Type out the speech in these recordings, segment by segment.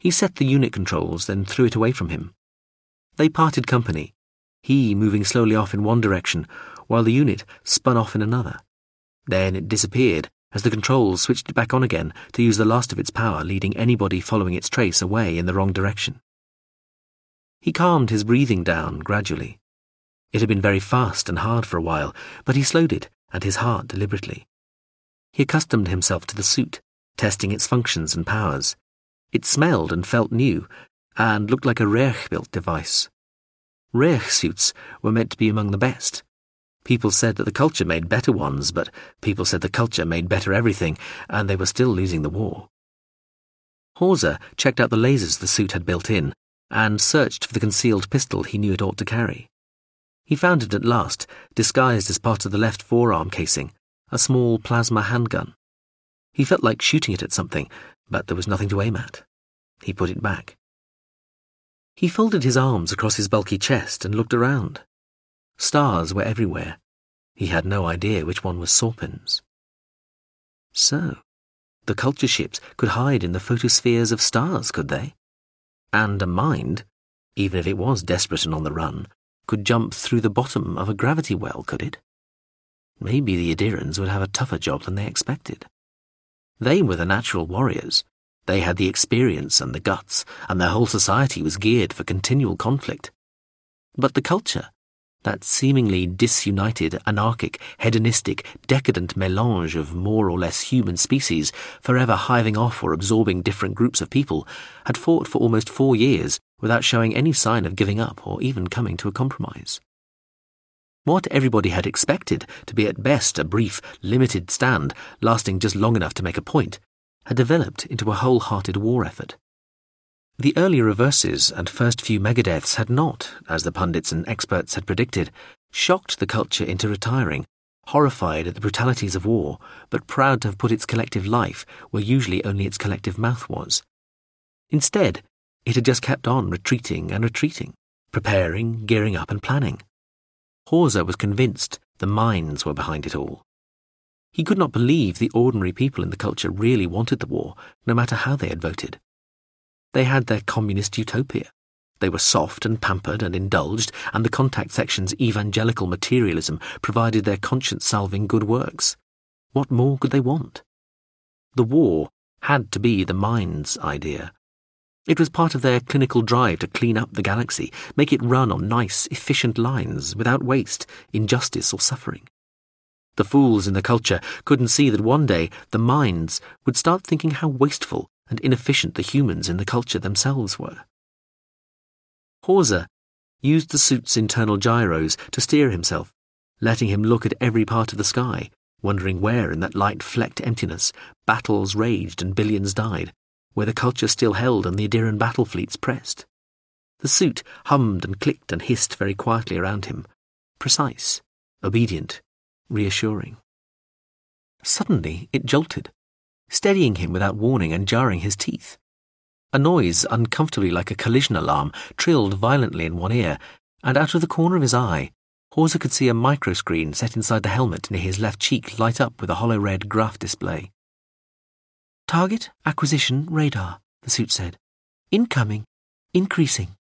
He set the unit controls, then threw it away from him. They parted company, he moving slowly off in one direction, while the unit spun off in another. Then it disappeared as the controls switched it back on again to use the last of its power, leading anybody following its trace away in the wrong direction. He calmed his breathing down gradually. It had been very fast and hard for a while, but he slowed it and his heart deliberately. He accustomed himself to the suit, testing its functions and powers. It smelled and felt new, and looked like a Reich-built device. Reich suits were meant to be among the best. People said that the culture made better ones, but people said the culture made better everything, and they were still losing the war. Hawser checked out the lasers the suit had built in, and searched for the concealed pistol he knew it ought to carry. He found it at last, disguised as part of the left forearm casing, a small plasma handgun. He felt like shooting it at something, but there was nothing to aim at. He put it back. He folded his arms across his bulky chest and looked around. Stars were everywhere. He had no idea which one was Sorpin's. So, the culture ships could hide in the photospheres of stars, could they? And a mind, even if it was desperate and on the run, could jump through the bottom of a gravity well, could it? Maybe the Adirans would have a tougher job than they expected. They were the natural warriors. They had the experience and the guts, and their whole society was geared for continual conflict. But the culture, that seemingly disunited, anarchic, hedonistic, decadent melange of more or less human species, forever hiving off or absorbing different groups of people, had fought for almost 4 years without showing any sign of giving up or even coming to a compromise. What everybody had expected to be at best a brief, limited stand lasting just long enough to make a point, had developed into a wholehearted war effort. The early reverses and first few megadeaths had not, as the pundits and experts had predicted, shocked the culture into retiring, horrified at the brutalities of war, but proud to have put its collective life where usually only its collective mouth was. Instead, it had just kept on retreating and retreating, preparing, gearing up and planning. Hawser was convinced the minds were behind it all. He could not believe the ordinary people in the culture really wanted the war, no matter how they had voted. They had their communist utopia. They were soft and pampered and indulged, and the contact section's evangelical materialism provided their conscience-salving good works. What more could they want? The war had to be the mind's idea. It was part of their clinical drive to clean up the galaxy, make it run on nice, efficient lines, without waste, injustice or suffering. The fools in the culture couldn't see that one day the minds would start thinking how wasteful and inefficient the humans in the culture themselves were. Hawser used the suit's internal gyros to steer himself, letting him look at every part of the sky, wondering where in that light-flecked emptiness battles raged and billions died, where the culture still held and the Adiran battle fleets pressed. The suit hummed and clicked and hissed very quietly around him, precise, obedient, reassuring. Suddenly it jolted, steadying him without warning and jarring his teeth. A noise uncomfortably like a collision alarm trilled violently in one ear, and out of the corner of his eye, Hawser could see a microscreen set inside the helmet near his left cheek light up with a hollow red graph display. "Target acquisition radar," the suit said. "Incoming. Increasing."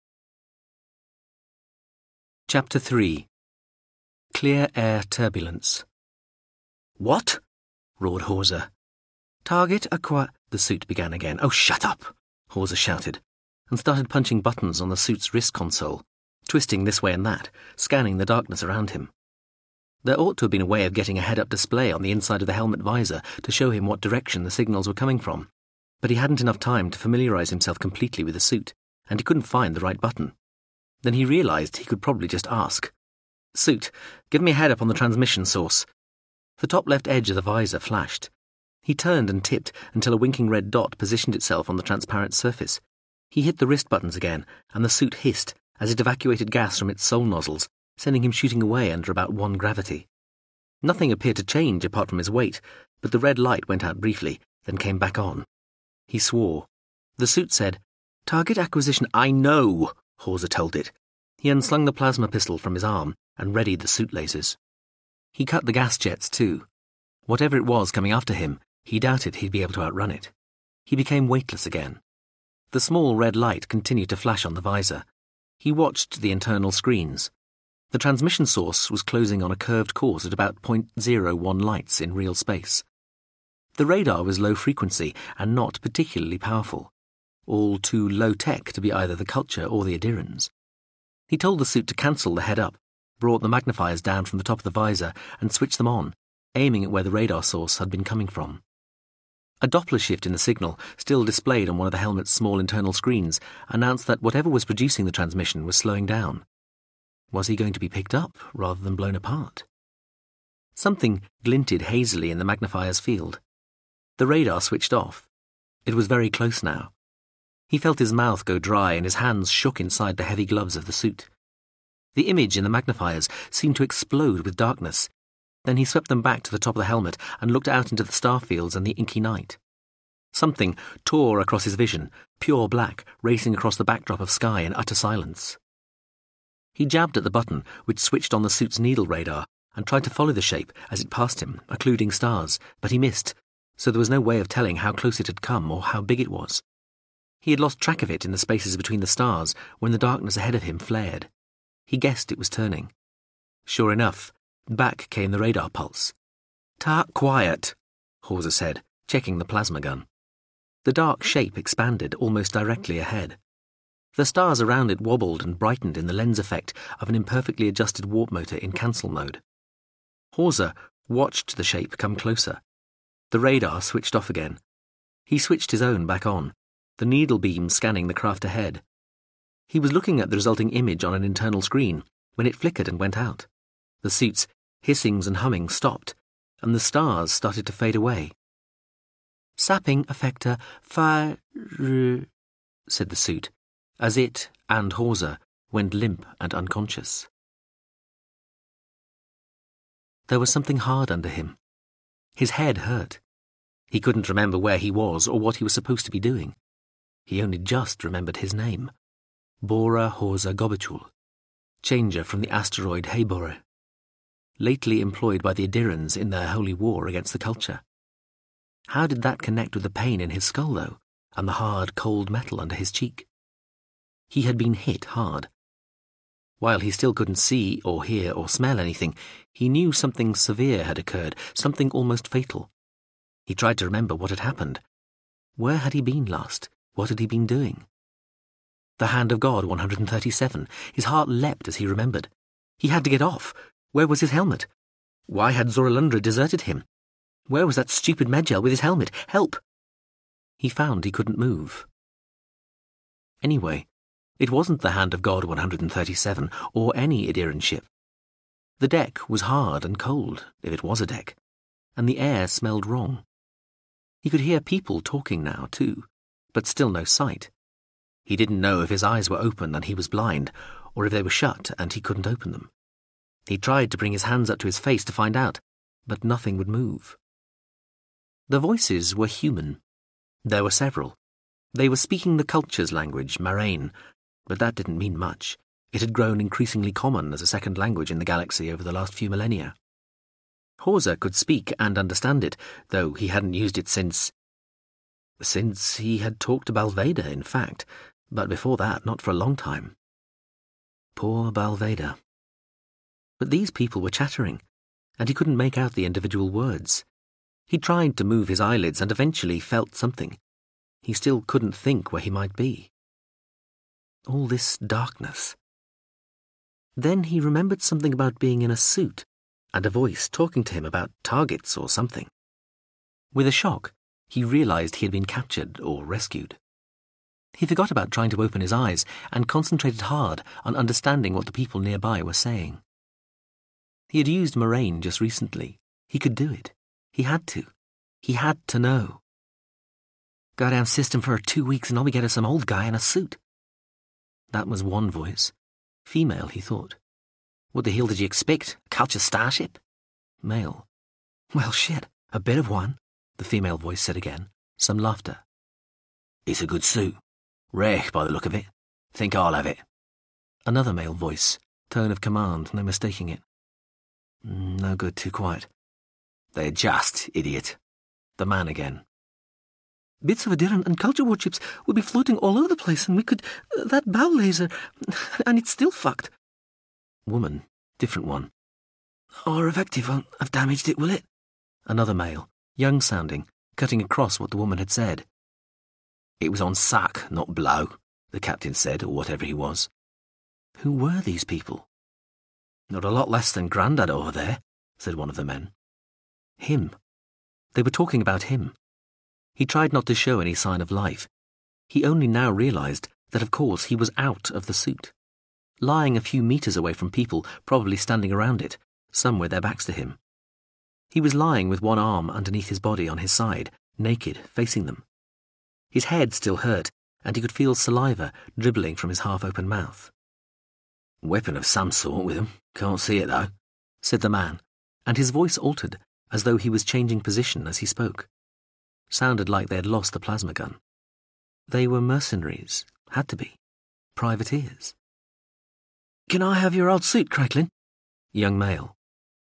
Chapter 3. Clear Air Turbulence. "What?" roared Hawser. "Target the suit began again. "Oh, shut up!" Hawser shouted, and started punching buttons on the suit's wrist console, twisting this way and that, scanning the darkness around him. There ought to have been a way of getting a head-up display on the inside of the helmet visor to show him what direction the signals were coming from, but he hadn't enough time to familiarize himself completely with the suit, and he couldn't find the right button. Then he realized he could probably just ask. "Suit, give me a head-up on the transmission source." The top left edge of the visor flashed. He turned and tipped until a winking red dot positioned itself on the transparent surface. He hit the wrist buttons again, and the suit hissed as it evacuated gas from its soul nozzles, sending him shooting away under about 1 gravity. Nothing appeared to change apart from his weight, but the red light went out briefly, then came back on. He swore. The suit said, "Target acquisition." "I know," Hawser told it. He unslung the plasma pistol from his arm and readied the suit lasers. He cut the gas jets too. Whatever it was coming after him, he doubted he'd be able to outrun it. He became weightless again. The small red light continued to flash on the visor. He watched the internal screens. The transmission source was closing on a curved course at about .01 lights in real space. The radar was low frequency and not particularly powerful, all too low-tech to be either the culture or the Adirans. He told the suit to cancel the head-up, brought the magnifiers down from the top of the visor and switched them on, aiming at where the radar source had been coming from. A Doppler shift in the signal, still displayed on one of the helmet's small internal screens, announced that whatever was producing the transmission was slowing down. Was he going to be picked up rather than blown apart? Something glinted hazily in the magnifier's field. The radar switched off. It was very close now. He felt his mouth go dry and his hands shook inside the heavy gloves of the suit. The image in the magnifiers seemed to explode with darkness. Then he swept them back to the top of the helmet and looked out into the starfields and the inky night. Something tore across his vision, pure black, racing across the backdrop of sky in utter silence. He jabbed at the button, which switched on the suit's needle radar, and tried to follow the shape as it passed him, occluding stars, but he missed, so there was no way of telling how close it had come or how big it was. He had lost track of it in the spaces between the stars when the darkness ahead of him flared. He guessed it was turning. Sure enough, back came the radar pulse. Quiet, Hawser said, checking the plasma gun. The dark shape expanded almost directly ahead. The stars around it wobbled and brightened in the lens effect of an imperfectly adjusted warp motor in cancel mode. Hawser watched the shape come closer. The radar switched off again. He switched his own back on, the needle beam scanning the craft ahead. He was looking at the resulting image on an internal screen when it flickered and went out. The suit's hissings and humming stopped, and the stars started to fade away. Sapping effector fire, said the suit, as it and Hawser went limp and unconscious. There was something hard under him. His head hurt. He couldn't remember where he was or what he was supposed to be doing. He only just remembered his name. Bora Hawser Gobachul, changer from the asteroid Heybore, lately employed by the Adirans in their holy war against the culture. How did that connect with the pain in his skull, though, and the hard, cold metal under his cheek? He had been hit hard. While he still couldn't see or hear or smell anything, he knew something severe had occurred, something almost fatal. He tried to remember what had happened. Where had he been last? What had he been doing? The Hand of God 137. His heart leapt as he remembered. He had to get off. Where was his helmet? Why had Zoralundra deserted him? Where was that stupid Medjel with his helmet? Help! He found he couldn't move. Anyway, it wasn't the Hand of God 137 or any Adiran ship. The deck was hard and cold, if it was a deck, and the air smelled wrong. He could hear people talking now, too, but still no sight. He didn't know if his eyes were open and he was blind, or if they were shut and he couldn't open them. He tried to bring his hands up to his face to find out, but nothing would move. The voices were human. There were several. They were speaking the culture's language, Marain, but that didn't mean much. It had grown increasingly common as a second language in the galaxy over the last few millennia. Hawser could speak and understand it, though he hadn't used it since he had talked to Balveda, in fact, but before that, not for a long time. Poor Balveda. But these people were chattering, and he couldn't make out the individual words. He tried to move his eyelids and eventually felt something. He still couldn't think where he might be. All this darkness. Then he remembered something about being in a suit, and a voice talking to him about targets or something. With a shock, he realized he had been captured or rescued. He forgot about trying to open his eyes and concentrated hard on understanding what the people nearby were saying. He had used Moraine just recently. He could do it. He had to. He had to know. Goddamn system for her 2 weeks and all we get is some old guy in a suit. That was one voice. Female, he thought. What the hell did you expect? A culture starship? Male. Well, shit, a bit of one, the female voice said again. Some laughter. It's a good suit. Rare by the look of it. Think I'll have it. Another male voice. Tone of command, no mistaking it. No good, too quiet. They adjust, idiot. The man again. Bits of Adiran and culture warships would be floating all over the place, and we could... that bow laser... and it's still fucked. Woman, different one. Our effective won't have damaged it, will it? Another male, young-sounding, cutting across what the woman had said. It was on suck, not blow, the captain said, or whatever he was. Who were these people? Not a lot less than Grandad over there, said one of the men. Him. They were talking about him. He tried not to show any sign of life. He only now realized that, of course, he was out of the suit. Lying a few meters away from people, probably standing around it, some with their backs to him. He was lying with one arm underneath his body on his side, naked, facing them. His head still hurt, and he could feel saliva dribbling from his half-open mouth. Weapon of some sort with him. Can't see it, though, said the man, and his voice altered, as though he was changing position as he spoke. Sounded like they had lost the plasma gun. They were mercenaries. Had to be. Privateers. Can I have your old suit, Craiglin? Young male.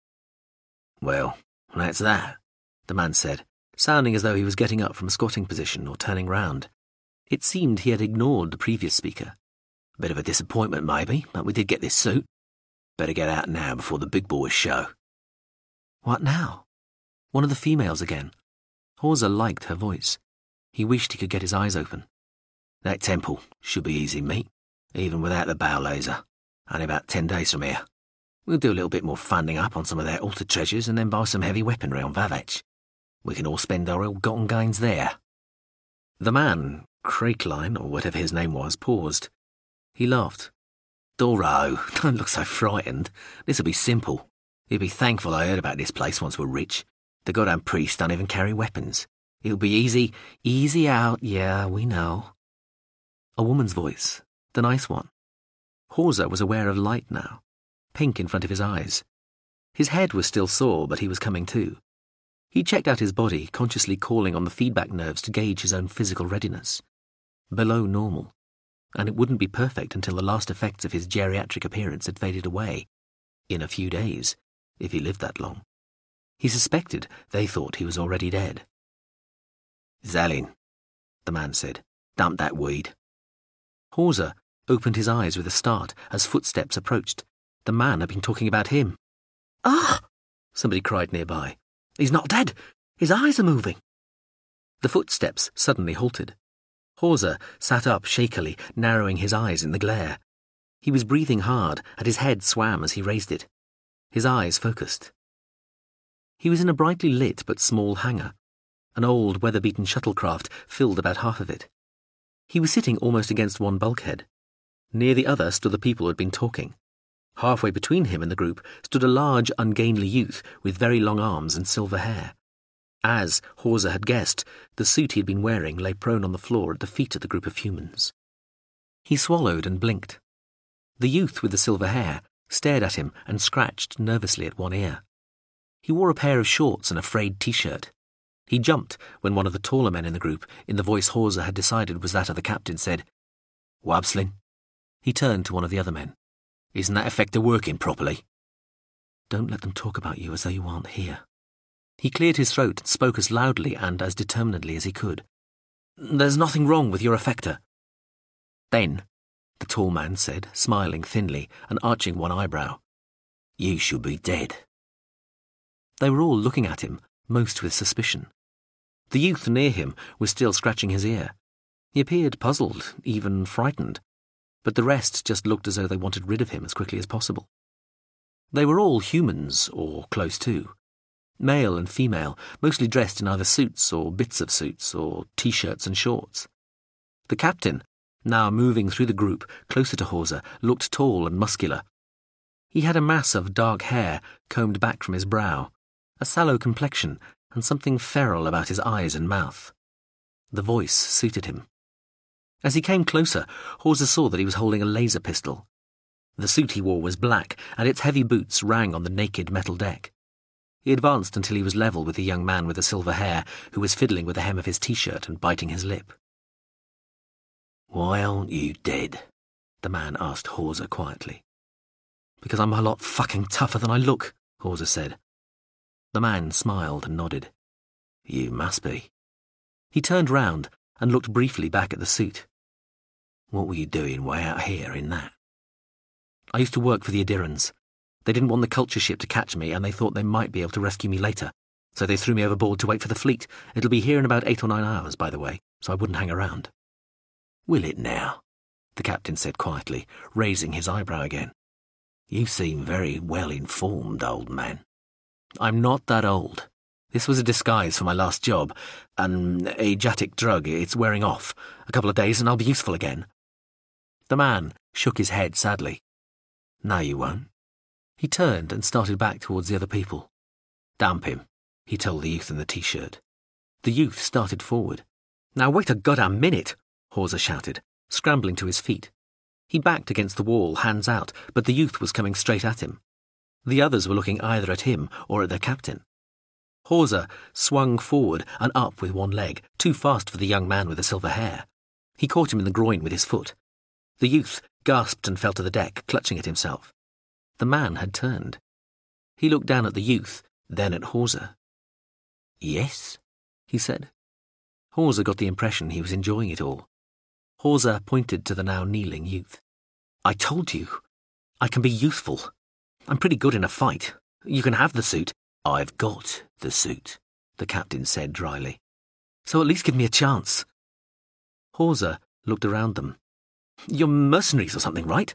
Well, that's that, the man said, sounding as though he was getting up from a squatting position or turning round. It seemed he had ignored the previous speaker. Bit of a disappointment, maybe, but we did get this suit. Better get out now before the big boys show. What now? One of the females again. Hawser liked her voice. He wished he could get his eyes open. That temple should be easy, mate, even without the bow laser. Only about 10 days from here. We'll do a little bit more funding up on some of their altar treasures and then buy some heavy weaponry on Vavech. We can all spend our ill-gotten gains there. The man, Craiglin, or whatever his name was, paused. He laughed. Doro, don't look so frightened. This'll be simple. You'll be thankful I heard about this place once we're rich. The goddamn priests don't even carry weapons. It'll be easy. Easy out, yeah, we know. A woman's voice. The nice one. Hawser was aware of light now. Pink in front of his eyes. His head was still sore, but he was coming to. He checked out his body, consciously calling on the feedback nerves to gauge his own physical readiness. Below normal. And it wouldn't be perfect until the last effects of his geriatric appearance had faded away. In a few days, if he lived that long. He suspected they thought he was already dead. Zalin, the man said, dump that weed. Hawser opened his eyes with a start as footsteps approached. The man had been talking about him. Ah! Somebody cried nearby. He's not dead! His eyes are moving! The footsteps suddenly halted. Hawser sat up shakily, narrowing his eyes in the glare. He was breathing hard, and his head swam as he raised it. His eyes focused. He was in a brightly lit but small hangar. An old, weather-beaten shuttlecraft filled about half of it. He was sitting almost against one bulkhead. Near the other stood the people who had been talking. Halfway between him and the group stood a large, ungainly youth with very long arms and silver hair. As Hawser had guessed, the suit he had been wearing lay prone on the floor at the feet of the group of humans. He swallowed and blinked. The youth with the silver hair stared at him and scratched nervously at one ear. He wore a pair of shorts and a frayed t-shirt. He jumped when one of the taller men in the group, in the voice Hawser had decided was that of the captain, said, "Wabslin?" He turned to one of the other men. "Isn't that effector working properly?" "Don't let them talk about you as though you aren't here." He cleared his throat and spoke as loudly and as determinedly as he could. "There's nothing wrong with your effector." "Then," the tall man said, smiling thinly and arching one eyebrow, "you should be dead." They were all looking at him, most with suspicion. The youth near him was still scratching his ear. He appeared puzzled, even frightened, but the rest just looked as though they wanted rid of him as quickly as possible. They were all humans, or close to. Male and female, mostly dressed in either suits or bits of suits or t-shirts and shorts. The captain, now moving through the group closer to Hawser, looked tall and muscular. He had a mass of dark hair combed back from his brow, a sallow complexion, and something feral about his eyes and mouth. The voice suited him. As he came closer, Hawser saw that he was holding a laser pistol. The suit he wore was black, and its heavy boots rang on the naked metal deck. He advanced until he was level with the young man with the silver hair, who was fiddling with the hem of his t-shirt and biting his lip. "Why aren't you dead?" the man asked Hawser quietly. "Because I'm a lot fucking tougher than I look," Hawser said. The man smiled and nodded. "You must be." He turned round and looked briefly back at the suit. "What were you doing way out here in that?" "I used to work for the Adirans. They didn't want the culture ship to catch me, and they thought they might be able to rescue me later. So they threw me overboard to wait for the fleet. It'll be here in about 8 or 9 hours, by the way, so I wouldn't hang around." "Will it now?" the captain said quietly, raising his eyebrow again. "You seem very well informed, old man." "I'm not that old. This was a disguise for my last job. An ajatic drug. It's wearing off. A couple of days and I'll be useful again." The man shook his head sadly. "No, you won't." He turned and started back towards the other people. "Dump him," he told the youth in the T-shirt. The youth started forward. "Now wait a goddamn minute," Hawser shouted, scrambling to his feet. He backed against the wall, hands out, but the youth was coming straight at him. The others were looking either at him or at their captain. Hawser swung forward and up with one leg, too fast for the young man with the silver hair. He caught him in the groin with his foot. The youth gasped and fell to the deck, clutching at himself. The man had turned. He looked down at the youth, then at Hawser. "Yes?" he said. Hawser got the impression he was enjoying it all. Hawser pointed to the now kneeling youth. "I told you. I can be useful. I'm pretty good in a fight. You can have the suit." "I've got the suit," the captain said dryly. "So at least give me a chance." Hawser looked around them. "You're mercenaries or something, right?"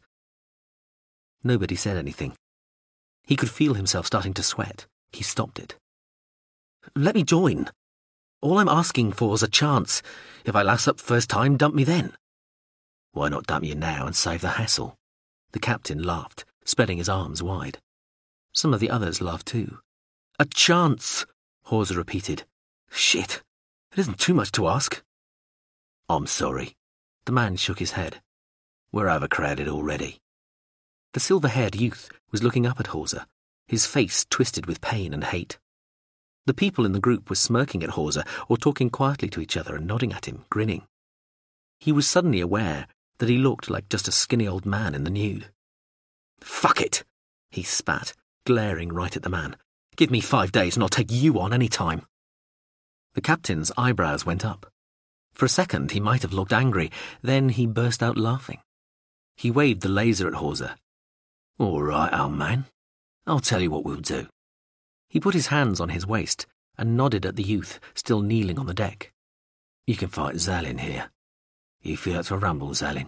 Nobody said anything. He could feel himself starting to sweat. He stopped it. "Let me join. All I'm asking for is a chance. If I lass up first time, dump me then." "Why not dump you now and save the hassle?" The captain laughed, spreading his arms wide. Some of the others laughed too. "A chance," Hawser repeated. "Shit, it isn't too much to ask." "I'm sorry." The man shook his head. "We're overcrowded already." The silver-haired youth was looking up at Hawser, his face twisted with pain and hate. The people in the group were smirking at Hawser or talking quietly to each other and nodding at him, grinning. He was suddenly aware that he looked like just a skinny old man in the nude. "Fuck it," he spat, glaring right at the man. "Give me 5 days and I'll take you on any time." The captain's eyebrows went up. For a second he might have looked angry, then he burst out laughing. He waved the laser at Hawser. "All right, old man. I'll tell you what we'll do." He put his hands on his waist and nodded at the youth still kneeling on the deck. "You can fight Zalin here. You feel up to a rumble, Zalin?"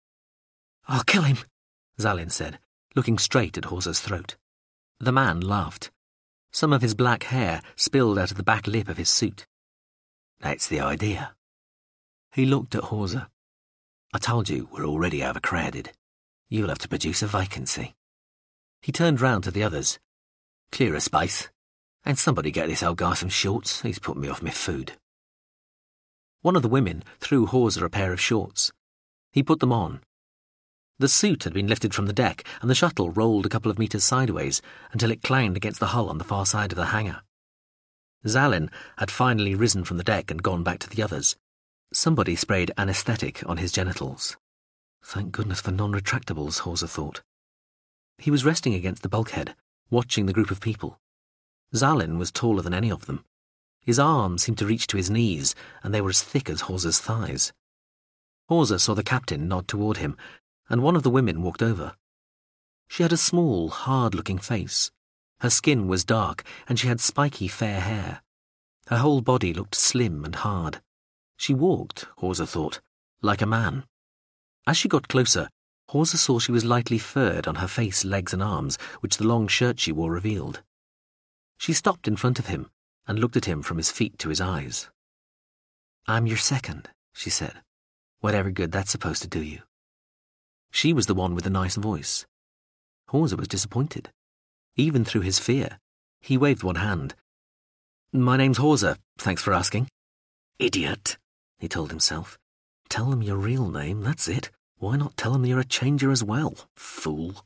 "I'll kill him," Zalin said, looking straight at Hawser's throat. The man laughed. Some of his black hair spilled out of the back lip of his suit. "That's the idea." He looked at Hawser. "I told you we're already overcrowded. You'll have to produce a vacancy." He turned round to the others. "Clear a space. And somebody get this old guy some shorts. He's put me off my food." One of the women threw Hawser a pair of shorts. He put them on. The suit had been lifted from the deck, and the shuttle rolled a couple of meters sideways until it clanged against the hull on the far side of the hangar. Zalin had finally risen from the deck and gone back to the others. Somebody sprayed anaesthetic on his genitals. Thank goodness for non-retractables, Hawser thought. He was resting against the bulkhead, watching the group of people. Zalin was taller than any of them. His arms seemed to reach to his knees, and they were as thick as Hawser's thighs. Hawser saw the captain nod toward him, and one of the women walked over. She had a small, hard-looking face. Her skin was dark, and she had spiky fair hair. Her whole body looked slim and hard. She walked, Hawser thought, like a man. As she got closer, Hawser saw she was lightly furred on her face, legs and arms, which the long shirt she wore revealed. She stopped in front of him and looked at him from his feet to his eyes. "I'm your second," she said. "Whatever good that's supposed to do you." She was the one with the nice voice. Hawser was disappointed. Even through his fear, he waved one hand. "My name's Hawser, thanks for asking." "Idiot," he told himself. "Tell them your real name, that's it. Why not tell them you're a changer as well, fool?"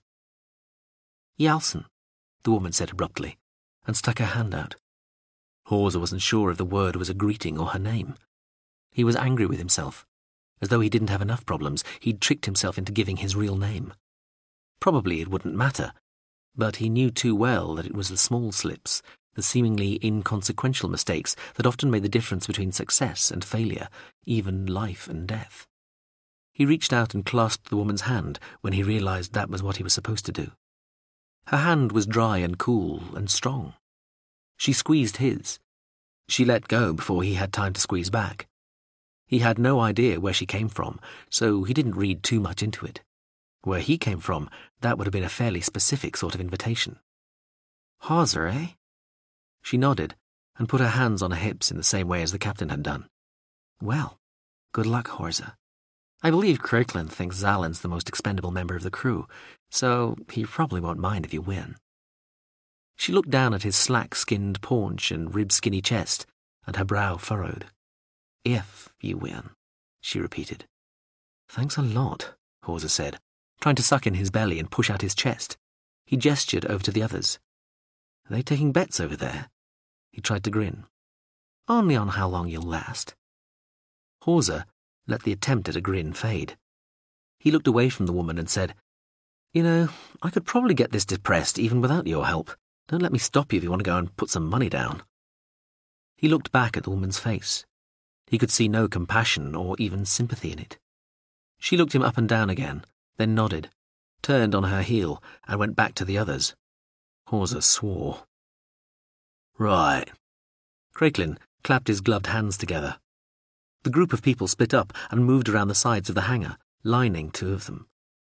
"Yalson," the woman said abruptly, and stuck her hand out. Hawser wasn't sure if the word was a greeting or her name. He was angry with himself. As though he didn't have enough problems, he'd tricked himself into giving his real name. Probably it wouldn't matter, but he knew too well that it was the small slips, the seemingly inconsequential mistakes that often made the difference between success and failure, even life and death. He reached out and clasped the woman's hand when he realized that was what he was supposed to do. Her hand was dry and cool and strong. She squeezed his. She let go before he had time to squeeze back. He had no idea where she came from, so he didn't read too much into it. Where he came from, that would have been a fairly specific sort of invitation. "Hawser, eh?" She nodded and put her hands on her hips in the same way as the captain had done. "Well, good luck, Hawser. I believe Craiglin thinks Zalin's the most expendable member of the crew, so he probably won't mind if you win." She looked down at his slack-skinned paunch and rib-skinny chest, and her brow furrowed. "If you win," she repeated. "Thanks a lot," Hawser said, trying to suck in his belly and push out his chest. He gestured over to the others. "Are they taking bets over there?" He tried to grin. "Only on how long you'll last." Hawser let the attempt at a grin fade. He looked away from the woman and said, "You know, I could probably get this depressed even without your help. Don't let me stop you if you want to go and put some money down." He looked back at the woman's face. He could see no compassion or even sympathy in it. She looked him up and down again, then nodded, turned on her heel, and went back to the others. Hawser swore. "Right." Craiglin clapped his gloved hands together. The group of people split up and moved around the sides of the hangar, lining two of them.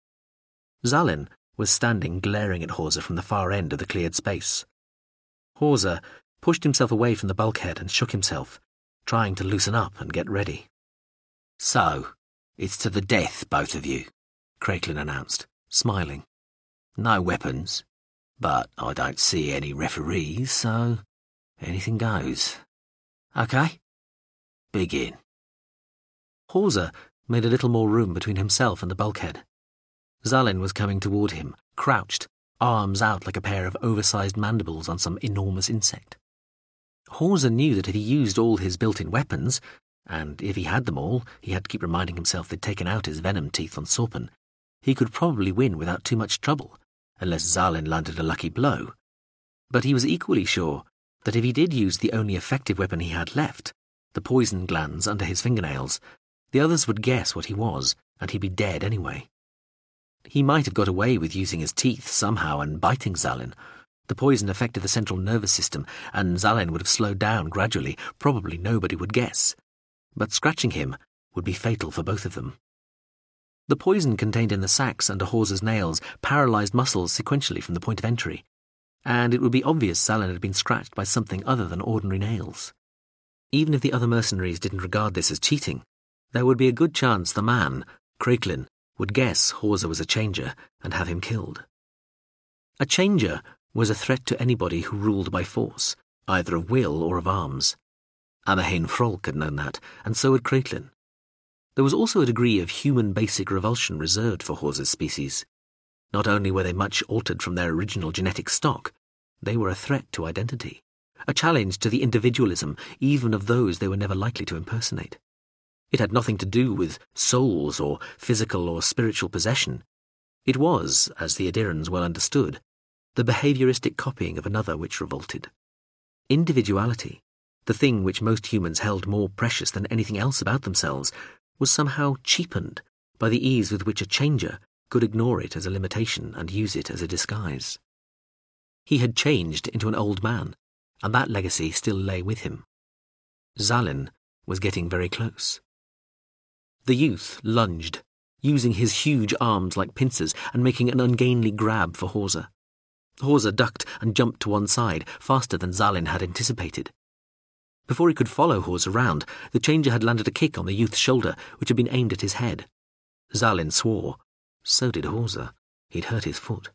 Zalin was standing glaring at Hawser from the far end of the cleared space. Hawser pushed himself away from the bulkhead and shook himself, trying to loosen up and get ready. "So, it's to the death, both of you," Craiglin announced, smiling. "No weapons, but I don't see any referees, so anything goes. Okay? Begin." Hawser made a little more room between himself and the bulkhead. Zalin was coming toward him, crouched, arms out like a pair of oversized mandibles on some enormous insect. Hawser knew that if he used all his built-in weapons, and if he had them all, he had to keep reminding himself they'd taken out his venom teeth on Sorpin, he could probably win without too much trouble, unless Zalin landed a lucky blow. But he was equally sure that if he did use the only effective weapon he had left, the poison glands under his fingernails, the others would guess what he was, and he'd be dead anyway. He might have got away with using his teeth somehow and biting Zalin. The poison affected the central nervous system, and Zalin would have slowed down gradually. Probably nobody would guess. But scratching him would be fatal for both of them. The poison contained in the sacs under Hawser's nails paralyzed muscles sequentially from the point of entry, and it would be obvious Zalin had been scratched by something other than ordinary nails. Even if the other mercenaries didn't regard this as cheating, there would be a good chance the man, Craiglin, would guess Hawser was a changer and have him killed. A changer was a threat to anybody who ruled by force, either of will or of arms. Amahane Frolk had known that, and so had Craiglin. There was also a degree of human basic revulsion reserved for Hawser's species. Not only were they much altered from their original genetic stock, they were a threat to identity, a challenge to the individualism even of those they were never likely to impersonate. It had nothing to do with souls or physical or spiritual possession. It was, as the Adirans well understood, the behavioristic copying of another which revolted. Individuality, the thing which most humans held more precious than anything else about themselves, was somehow cheapened by the ease with which a changer could ignore it as a limitation and use it as a disguise. He had changed into an old man, and that legacy still lay with him. Zalin was getting very close. The youth lunged, using his huge arms like pincers and making an ungainly grab for Hawser. Hawser ducked and jumped to one side, faster than Zalin had anticipated. Before he could follow Hawser round, the changer had landed a kick on the youth's shoulder, which had been aimed at his head. Zalin swore. So did Hawser. He'd hurt his foot.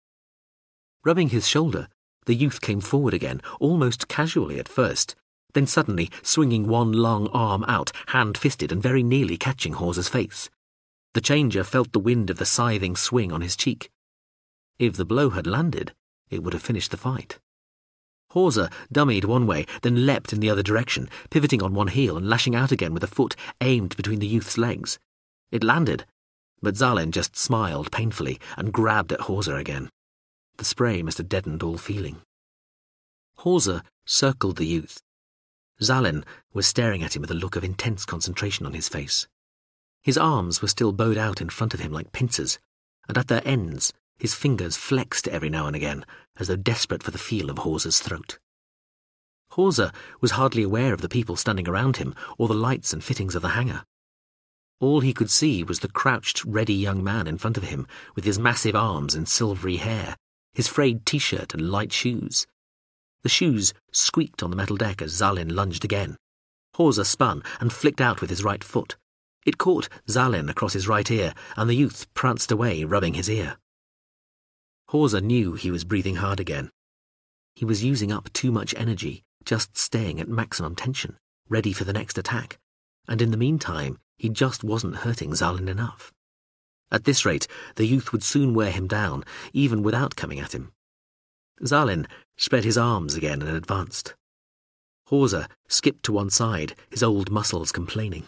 Rubbing his shoulder, the youth came forward again, almost casually at first, then suddenly swinging one long arm out, hand-fisted and very nearly catching Hawser's face. The changer felt the wind of the scything swing on his cheek. If the blow had landed, it would have finished the fight. Hawser dummied one way, then leapt in the other direction, pivoting on one heel and lashing out again with a foot aimed between the youth's legs. It landed, but Zalin just smiled painfully and grabbed at Hawser again. The spray must have deadened all feeling. Hawser circled the youth. Zalin was staring at him with a look of intense concentration on his face. His arms were still bowed out in front of him like pincers, and at their ends his fingers flexed every now and again, as though desperate for the feel of Hawser's throat. Hawser was hardly aware of the people standing around him or the lights and fittings of the hangar. All he could see was the crouched, ready young man in front of him, with his massive arms and silvery hair, his frayed t-shirt and light shoes. The shoes squeaked on the metal deck as Zalin lunged again. Hawser spun and flicked out with his right foot. It caught Zalin across his right ear, and the youth pranced away, rubbing his ear. Hawser knew he was breathing hard again. He was using up too much energy, just staying at maximum tension, ready for the next attack, and in the meantime he just wasn't hurting Zalin enough. At this rate, the youth would soon wear him down, even without coming at him. Zalin spread his arms again and advanced. Hawser skipped to one side, his old muscles complaining.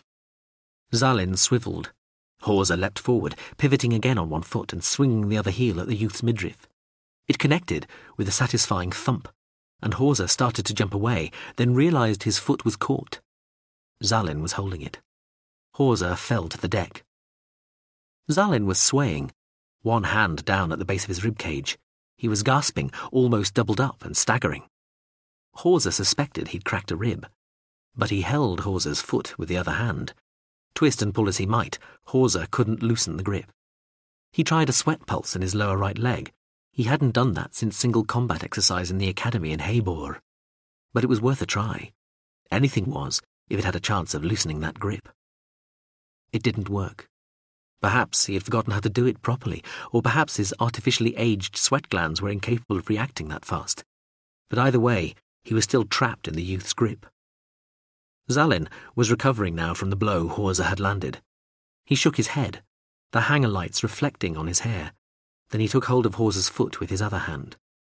Zalin swiveled. Hawser leapt forward, pivoting again on one foot and swinging the other heel at the youth's midriff. It connected with a satisfying thump, and Hawser started to jump away, then realized his foot was caught. Zalin was holding it. Hawser fell to the deck. Zalin was swaying, one hand down at the base of his ribcage. He was gasping, almost doubled up and staggering. Hawser suspected he'd cracked a rib, but he held Hawser's foot with the other hand. Twist and pull as he might, Hawser couldn't loosen the grip. He tried a sweat pulse in his lower right leg. He hadn't done that since single combat exercise in the academy in Habor. But it was worth a try. Anything was, if it had a chance of loosening that grip. It didn't work. Perhaps he had forgotten how to do it properly, or perhaps his artificially aged sweat glands were incapable of reacting that fast. But either way, he was still trapped in the youth's grip. Zalin was recovering now from the blow Hawser had landed. He shook his head, the hangar lights reflecting on his hair. Then he took hold of Hawser's foot with his other hand.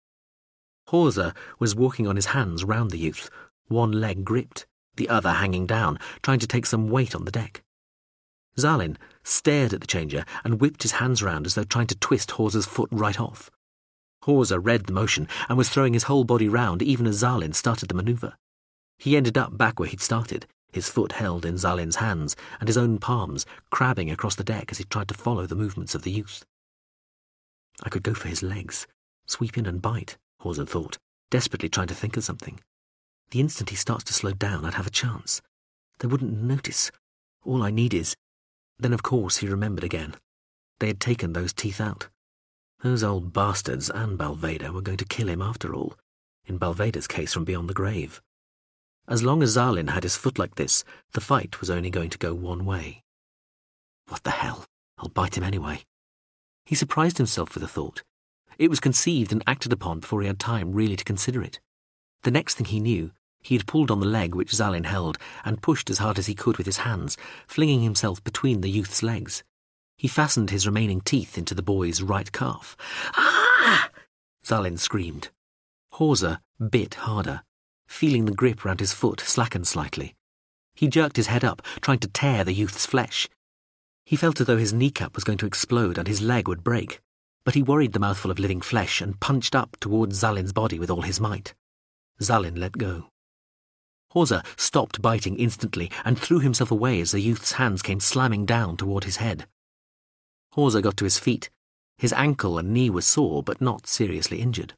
Hawser was walking on his hands round the youth, one leg gripped, the other hanging down, trying to take some weight on the deck. Zalin stared at the changer and whipped his hands round as though trying to twist Hawser's foot right off. Hawser read the motion and was throwing his whole body round even as Zalin started the manoeuvre. He ended up back where he'd started, his foot held in Zalin's hands and his own palms crabbing across the deck as he tried to follow the movements of the youth. I could go for his legs, sweep in and bite, Hawser thought, desperately trying to think of something. The instant he starts to slow down, I'd have a chance. They wouldn't notice. All I need is... Then, of course, he remembered again. They had taken those teeth out. Those old bastards and Balveda were going to kill him after all, in Balveda's case from beyond the grave. As long as Zalin had his foot like this, the fight was only going to go one way. What the hell? I'll bite him anyway. He surprised himself with the thought. It was conceived and acted upon before he had time really to consider it. The next thing he knew, he had pulled on the leg which Zalin held and pushed as hard as he could with his hands, flinging himself between the youth's legs. He fastened his remaining teeth into the boy's right calf. Ah! Zalin screamed. Hawser bit harder, feeling the grip round his foot slacken slightly. He jerked his head up, trying to tear the youth's flesh. He felt as though his kneecap was going to explode and his leg would break, but he worried the mouthful of living flesh and punched up towards Zalin's body with all his might. Zalin let go. Hawser stopped biting instantly and threw himself away as the youth's hands came slamming down toward his head. Hawser got to his feet. His ankle and knee were sore, but not seriously injured.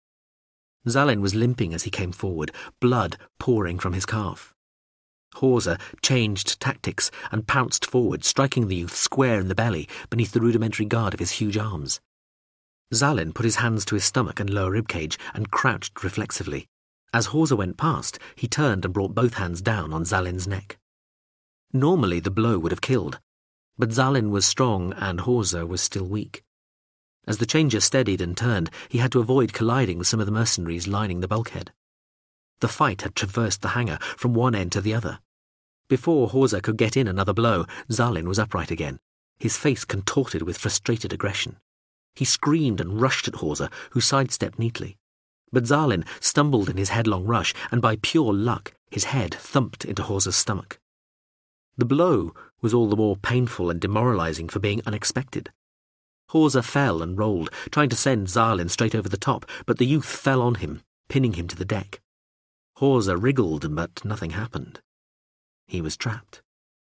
Zalin was limping as he came forward, blood pouring from his calf. Hawser changed tactics and pounced forward, striking the youth square in the belly beneath the rudimentary guard of his huge arms. Zalin put his hands to his stomach and lower ribcage and crouched reflexively. As Hawser went past, he turned and brought both hands down on Zalin's neck. Normally the blow would have killed, but Zalin was strong and Hawser was still weak. As the changer steadied and turned, he had to avoid colliding with some of the mercenaries lining the bulkhead. The fight had traversed the hangar from one end to the other. Before Hawser could get in another blow, Zalin was upright again, his face contorted with frustrated aggression. He screamed and rushed at Hawser, who sidestepped neatly. But Zalin stumbled in his headlong rush, and by pure luck, his head thumped into Hawser's stomach. The blow was all the more painful and demoralizing for being unexpected. Hawser fell and rolled, trying to send Zalin straight over the top, but the youth fell on him, pinning him to the deck. Horsa wriggled, but nothing happened. He was trapped.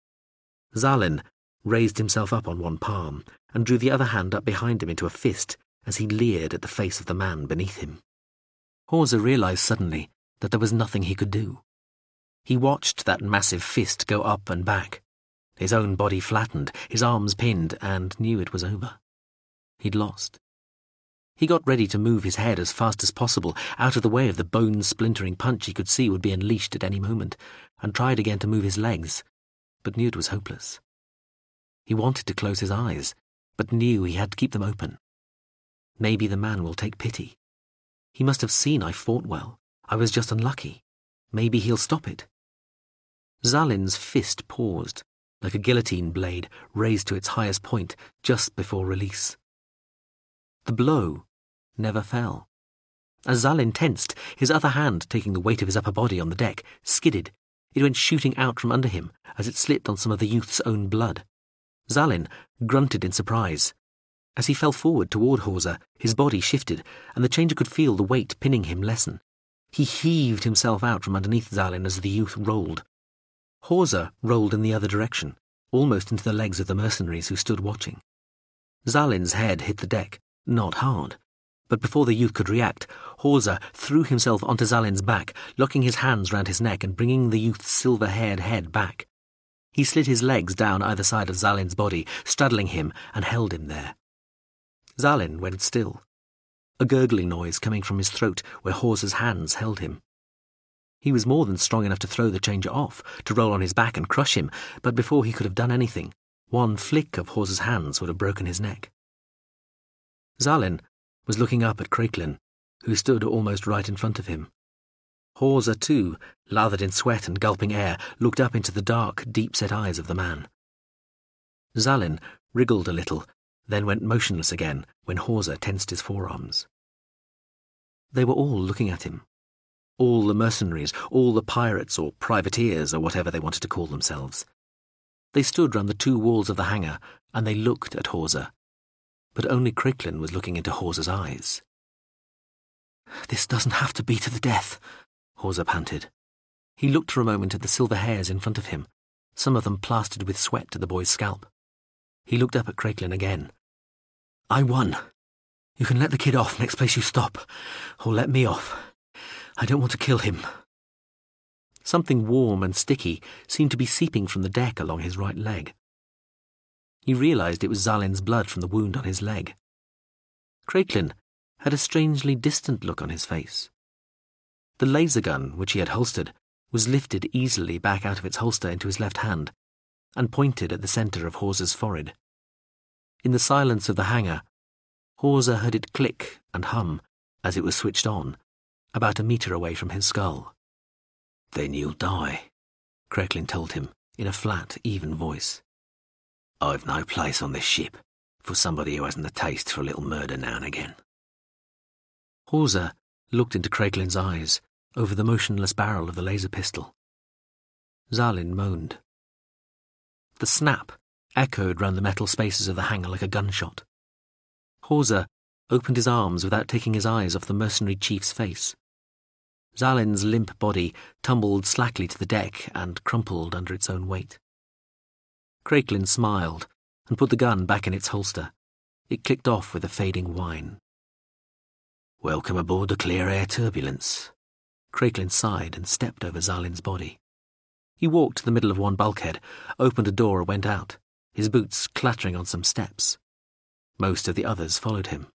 Zalin raised himself up on one palm and drew the other hand up behind him into a fist as he leered at the face of the man beneath him. Horsa realized suddenly that there was nothing he could do. He watched that massive fist go up and back. His own body flattened, his arms pinned, and knew it was over. He'd lost. He got ready to move his head as fast as possible, out of the way of the bone-splintering punch he could see would be unleashed at any moment, and tried again to move his legs, but knew it was hopeless. He wanted to close his eyes, but knew he had to keep them open. Maybe the man will take pity. He must have seen I fought well. I was just unlucky. Maybe he'll stop it. Zalin's fist paused, like a guillotine blade raised to its highest point just before release. The blow never fell. As Zalin tensed, his other hand, taking the weight of his upper body on the deck, skidded. It went shooting out from under him as it slipped on some of the youth's own blood. Zalin grunted in surprise. As he fell forward toward Horsa, his body shifted, and the changer could feel the weight pinning him lessen. He heaved himself out from underneath Zalin as the youth rolled. Horsa rolled in the other direction, almost into the legs of the mercenaries who stood watching. Zalin's head hit the deck, not hard, but before the youth could react, Horsa threw himself onto Zalin's back, locking his hands round his neck and bringing the youth's silver-haired head back. He slid his legs down either side of Zalin's body, straddling him, and held him there. Zalin went still, a gurgling noise coming from his throat where Horsa's hands held him. He was more than strong enough to throw the changer off, to roll on his back and crush him, but before he could have done anything, one flick of Horsa's hands would have broken his neck. Zalin was looking up at Craiglin, who stood almost right in front of him. Horsa, too, lathered in sweat and gulping air, looked up into the dark, deep-set eyes of the man. Zalin wriggled a little, then went motionless again when Horsa tensed his forearms. They were all looking at him. All the mercenaries, all the pirates or privateers or whatever they wanted to call themselves. They stood round the two walls of the hangar, and they looked at Horsa. But only Craiglin was looking into Horsa's eyes. "This doesn't have to be to the death," Horsa panted. He looked for a moment at the silver hairs in front of him, some of them plastered with sweat to the boy's scalp. He looked up at Craiglin again. "I won. You can let the kid off next place you stop, or let me off. I don't want to kill him." Something warm and sticky seemed to be seeping from the deck along his right leg. He realized it was Zalin's blood from the wound on his leg. Craiglin had a strangely distant look on his face. The laser gun, which he had holstered, was lifted easily back out of its holster into his left hand and pointed at the centre of Horsa's forehead. In the silence of the hangar, Horsa heard it click and hum as it was switched on, about a metre away from his skull. "Then you'll die," Craiglin told him in a flat, even voice. "I've no place on this ship for somebody who hasn't a taste for a little murder now and again." Horsa looked into Craiglin's eyes over the motionless barrel of the laser pistol. Zalin moaned. The snap echoed round the metal spaces of the hangar like a gunshot. Horsa opened his arms without taking his eyes off the mercenary chief's face. Zalin's limp body tumbled slackly to the deck and crumpled under its own weight. Craiglin smiled and put the gun back in its holster. It clicked off with a fading whine. "Welcome aboard the Clear Air Turbulence." Craiglin sighed and stepped over Zalin's body. He walked to the middle of one bulkhead, opened a door and went out, his boots clattering on some steps. Most of the others followed him.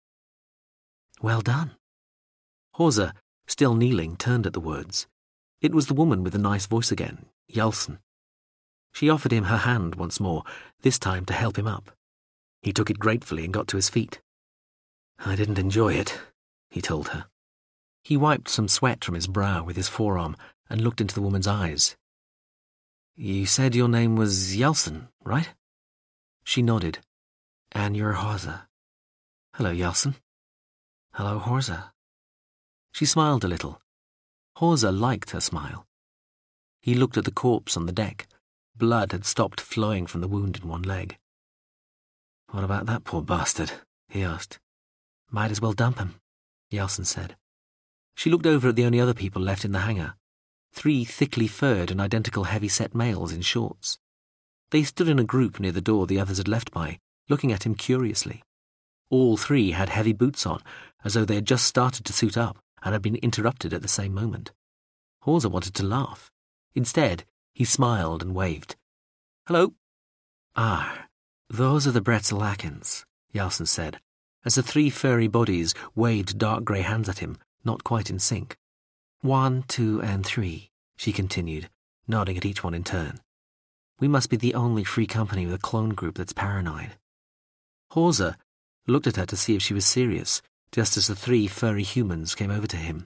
"Well done." Horsa, still kneeling, turned at the words. It was the woman with the nice voice again, Yalson. She offered him her hand once more, this time to help him up. He took it gratefully and got to his feet. "I didn't enjoy it," he told her. He wiped some sweat from his brow with his forearm and looked into the woman's eyes. "You said your name was Yalson, right?" She nodded. "And you're Horsa." "Hello, Yalson." "Hello, Horsa." She smiled a little. Horsa liked her smile. He looked at the corpse on the deck. Blood had stopped flowing from the wound in one leg. "What about that poor bastard?" he asked. "Might as well dump him," Yalson said. She looked over at the only other people left in the hangar, 3 thickly furred and identical heavy-set males in shorts. They stood in a group near the door the others had left by, looking at him curiously. All 3 had heavy boots on, as though they had just started to suit up and had been interrupted at the same moment. Hawser wanted to laugh. Instead, he smiled and waved. "Hello." "Ah, those are the Bretzelakens," Yalson said, as the 3 furry bodies waved dark grey hands at him, not quite in sync. 1, 2, and 3, she continued, nodding at each one in turn. "We must be the only free company with a clone group that's paranoid." Hawser looked at her to see if she was serious, just as the 3 furry humans came over to him.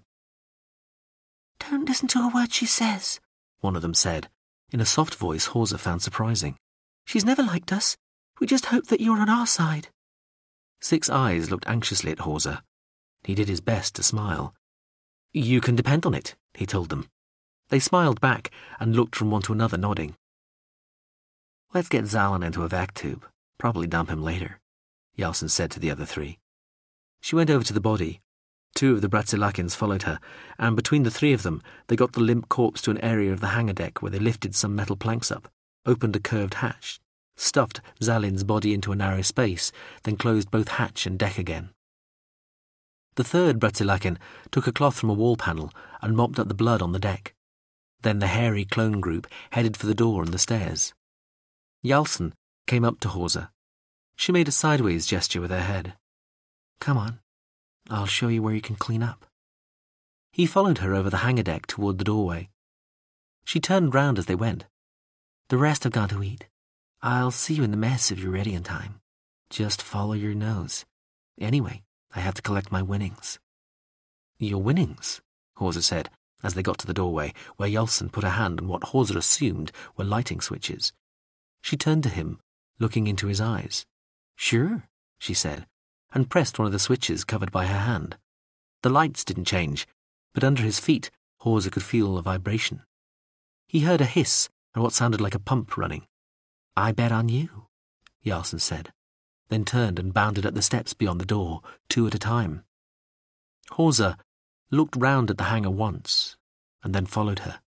"Don't listen to a word she says," one of them said, in a soft voice Hawser found surprising. "She's never liked us. We just hope that you're on our side." 6 Eyes looked anxiously at Hawser. He did his best to smile. "You can depend on it," he told them. They smiled back and looked from one to another, nodding. "Let's get Zalin into a vac tube. Probably dump him later," Yalson said to the other 3. She went over to the body. 2 of the Bretzelakens followed her, and between the 3 of them, they got the limp corpse to an area of the hangar deck where they lifted some metal planks up, opened a curved hatch, stuffed Zalin's body into a narrow space, then closed both hatch and deck again. The 3rd Bretzelaken took a cloth from a wall panel and mopped up the blood on the deck. Then the hairy clone group headed for the door and the stairs. Yalson came up to Hawser. She made a sideways gesture with her head. "Come on. I'll show you where you can clean up." He followed her over the hangar deck toward the doorway. She turned round as they went. "The rest have gone to eat. I'll see you in the mess if you're ready in time. Just follow your nose. Anyway, I have to collect my winnings." "Your winnings?" Hawser said, as they got to the doorway, where Yalson put a hand on what Hawser assumed were lighting switches. She turned to him, looking into his eyes. "Sure," she said, and pressed one of the switches covered by her hand. The lights didn't change, but under his feet, Hawser could feel a vibration. He heard a hiss and what sounded like a pump running. "I bet on you," Yalson said, then turned and bounded up the steps beyond the door, 2 at a time. Hawser looked round at the hangar once, and then followed her.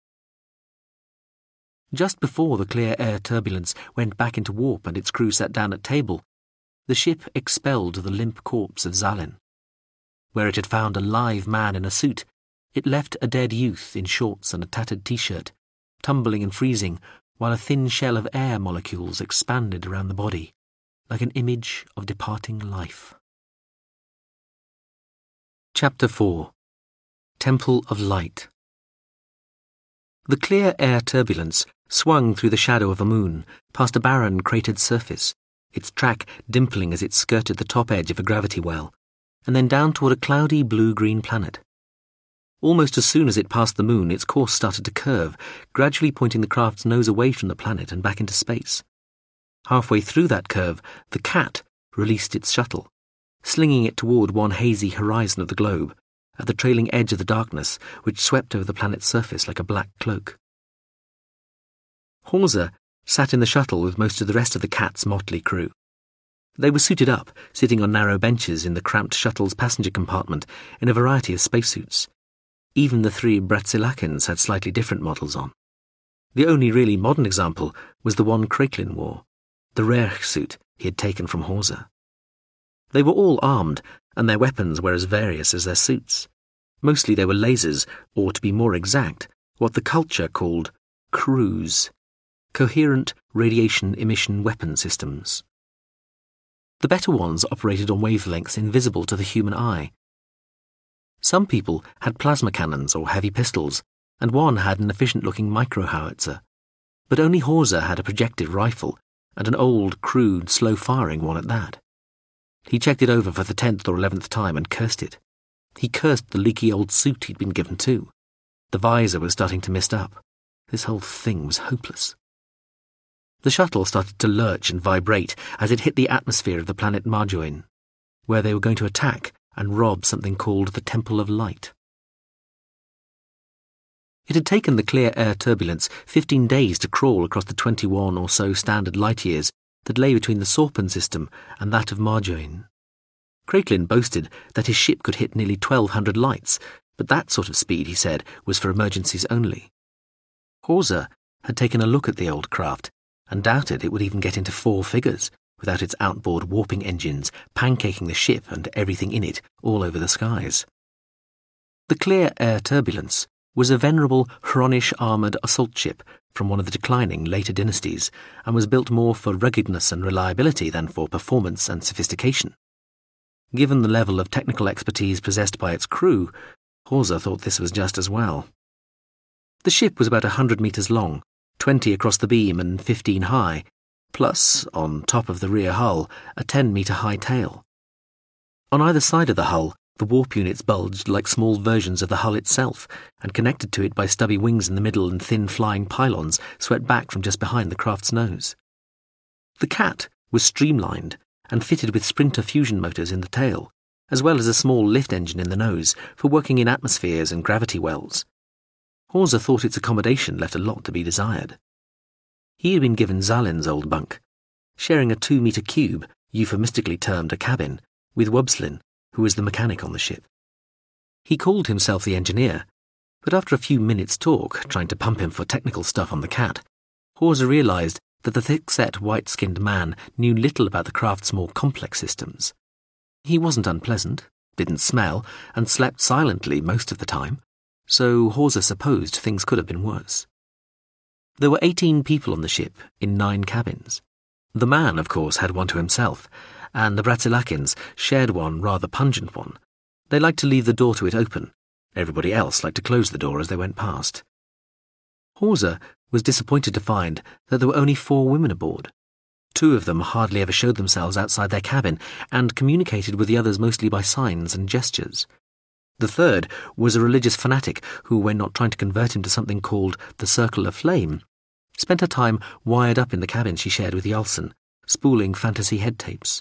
Just before the clear air turbulence went back into warp and its crew sat down at table, the ship expelled the limp corpse of Zalin. Where it had found a live man in a suit, it left a dead youth in shorts and a tattered t-shirt, tumbling and freezing, while a thin shell of air molecules expanded around the body, like an image of departing life. Chapter 4. Temple of Light. The clear air turbulence swung through the shadow of a moon, past a barren, cratered surface, its track dimpling as it skirted the top edge of a gravity well, and then down toward a cloudy blue-green planet. Almost as soon as it passed the moon, its course started to curve, gradually pointing the craft's nose away from the planet and back into space. Halfway through that curve, the Cat released its shuttle, slinging it toward one hazy horizon of the globe, at the trailing edge of the darkness which swept over the planet's surface like a black cloak. Hawser sat in the shuttle with most of the rest of the Cat's motley crew. They were suited up, sitting on narrow benches in the cramped shuttle's passenger compartment in a variety of spacesuits. Even the 3 Bretzelakens had slightly different models on. The only really modern example was the one Craiglin wore, the Rerch suit he had taken from Hawser. They were all armed, and their weapons were as various as their suits. Mostly they were lasers, or to be more exact, what the culture called CREWs, Coherent Radiation Emission Weapon Systems. The better ones operated on wavelengths invisible to the human eye. Some people had plasma cannons or heavy pistols, and one had an efficient-looking micro-howitzer. But only Hawser had a projective rifle, and an old, crude, slow-firing one at that. He checked it over for the 10th or 11th time and cursed it. He cursed the leaky old suit he'd been given too. The visor was starting to mist up. This whole thing was hopeless. The shuttle started to lurch and vibrate as it hit the atmosphere of the planet Marjoin, where they were going to attack and rob something called the Temple of Light. It had taken the clear air turbulence 15 days to crawl across the 21 or so standard light years that lay between the Sorpin system and that of Marjoin. Craiglin boasted that his ship could hit nearly 1,200 lights, But that sort of speed, he said, was for emergencies only. Hawser had taken a look at the old craft and doubted it would even get into 4 figures without its outboard warping engines pancaking the ship and everything in it all over the skies. The Clear Air Turbulence was a venerable Hronish armoured assault ship from one of the declining later dynasties and was built more for ruggedness and reliability than for performance and sophistication. Given the level of technical expertise possessed by its crew, Hawser thought this was just as well. The ship was about 100 metres long, 20 across the beam and 15 high, plus, on top of the rear hull, a 10-metre high tail. On either side of the hull, the warp units bulged like small versions of the hull itself, and connected to it by stubby wings in the middle and thin flying pylons swept back from just behind the craft's nose. The Cat was streamlined and fitted with Sprinter fusion motors in the tail, as well as a small lift engine in the nose for working in atmospheres and gravity wells. Hawser thought its accommodation left a lot to be desired. He had been given Zalin's old bunk, sharing a 2-metre cube, euphemistically termed a cabin, with Wubslin, who was the mechanic on the ship. He called himself the engineer, but after a few minutes' talk, trying to pump him for technical stuff on the Cat, Hawser realised that the thick-set, white-skinned man knew little about the craft's more complex systems. He wasn't unpleasant, didn't smell, and slept silently most of the time, so Hawser supposed things could have been worse. There were 18 people on the ship, in 9 cabins. The man, of course, had one to himself, and the Bratsilakins shared one rather pungent one. They liked to leave the door to it open. Everybody else liked to close the door as they went past. Hawser was disappointed to find that there were only 4 women aboard. 2 of them hardly ever showed themselves outside their cabin and communicated with the others mostly by signs and gestures. The third was a religious fanatic who, when not trying to convert him to something called the Circle of Flame, spent her time wired up in the cabin she shared with Yalsen, spooling fantasy head tapes.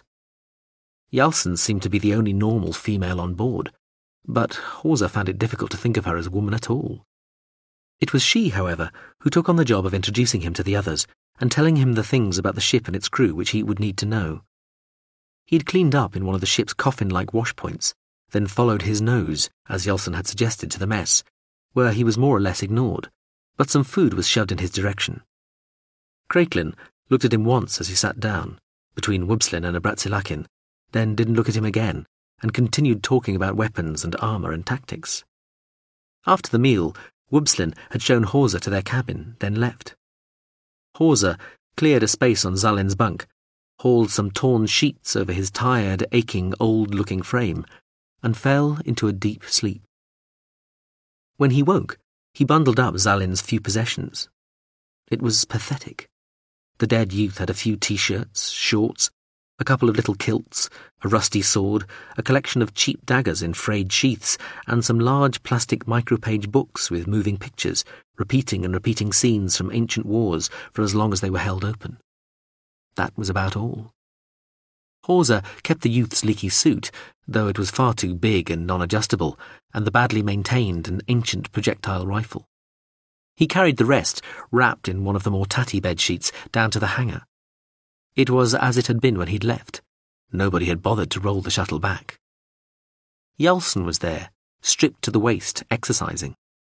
Yalsen seemed to be the only normal female on board, but Hawser found it difficult to think of her as a woman at all. It was she, however, who took on the job of introducing him to the others and telling him the things about the ship and its crew which he would need to know. He'd cleaned up in one of the ship's coffin-like washpoints, then followed his nose, as Yalsen had suggested, to the mess, where he was more or less ignored, but some food was shoved in his direction. Craitlin looked at him once as he sat down, between Wubslin and a Bratsilakin, then didn't look at him again, and continued talking about weapons and armour and tactics. After the meal, Wubslin had shown Hawser to their cabin, then left. Hawser cleared a space on Zalin's bunk, hauled some torn sheets over his tired, aching, old-looking frame, and fell into a deep sleep. When he woke, he bundled up Zalin's few possessions. It was pathetic. The dead youth had a few T-shirts, shorts, a couple of little kilts, a rusty sword, a collection of cheap daggers in frayed sheaths, and some large plastic micropage books with moving pictures, repeating and repeating scenes from ancient wars for as long as they were held open. That was about all. Hawser kept the youth's leaky suit, though it was far too big and non-adjustable, and the badly maintained and ancient projectile rifle. He carried the rest, wrapped in one of the more tatty bedsheets, down to the hangar. It was as it had been when he'd left. Nobody had bothered to roll the shuttle back. Yalsen was there, stripped to the waist, exercising.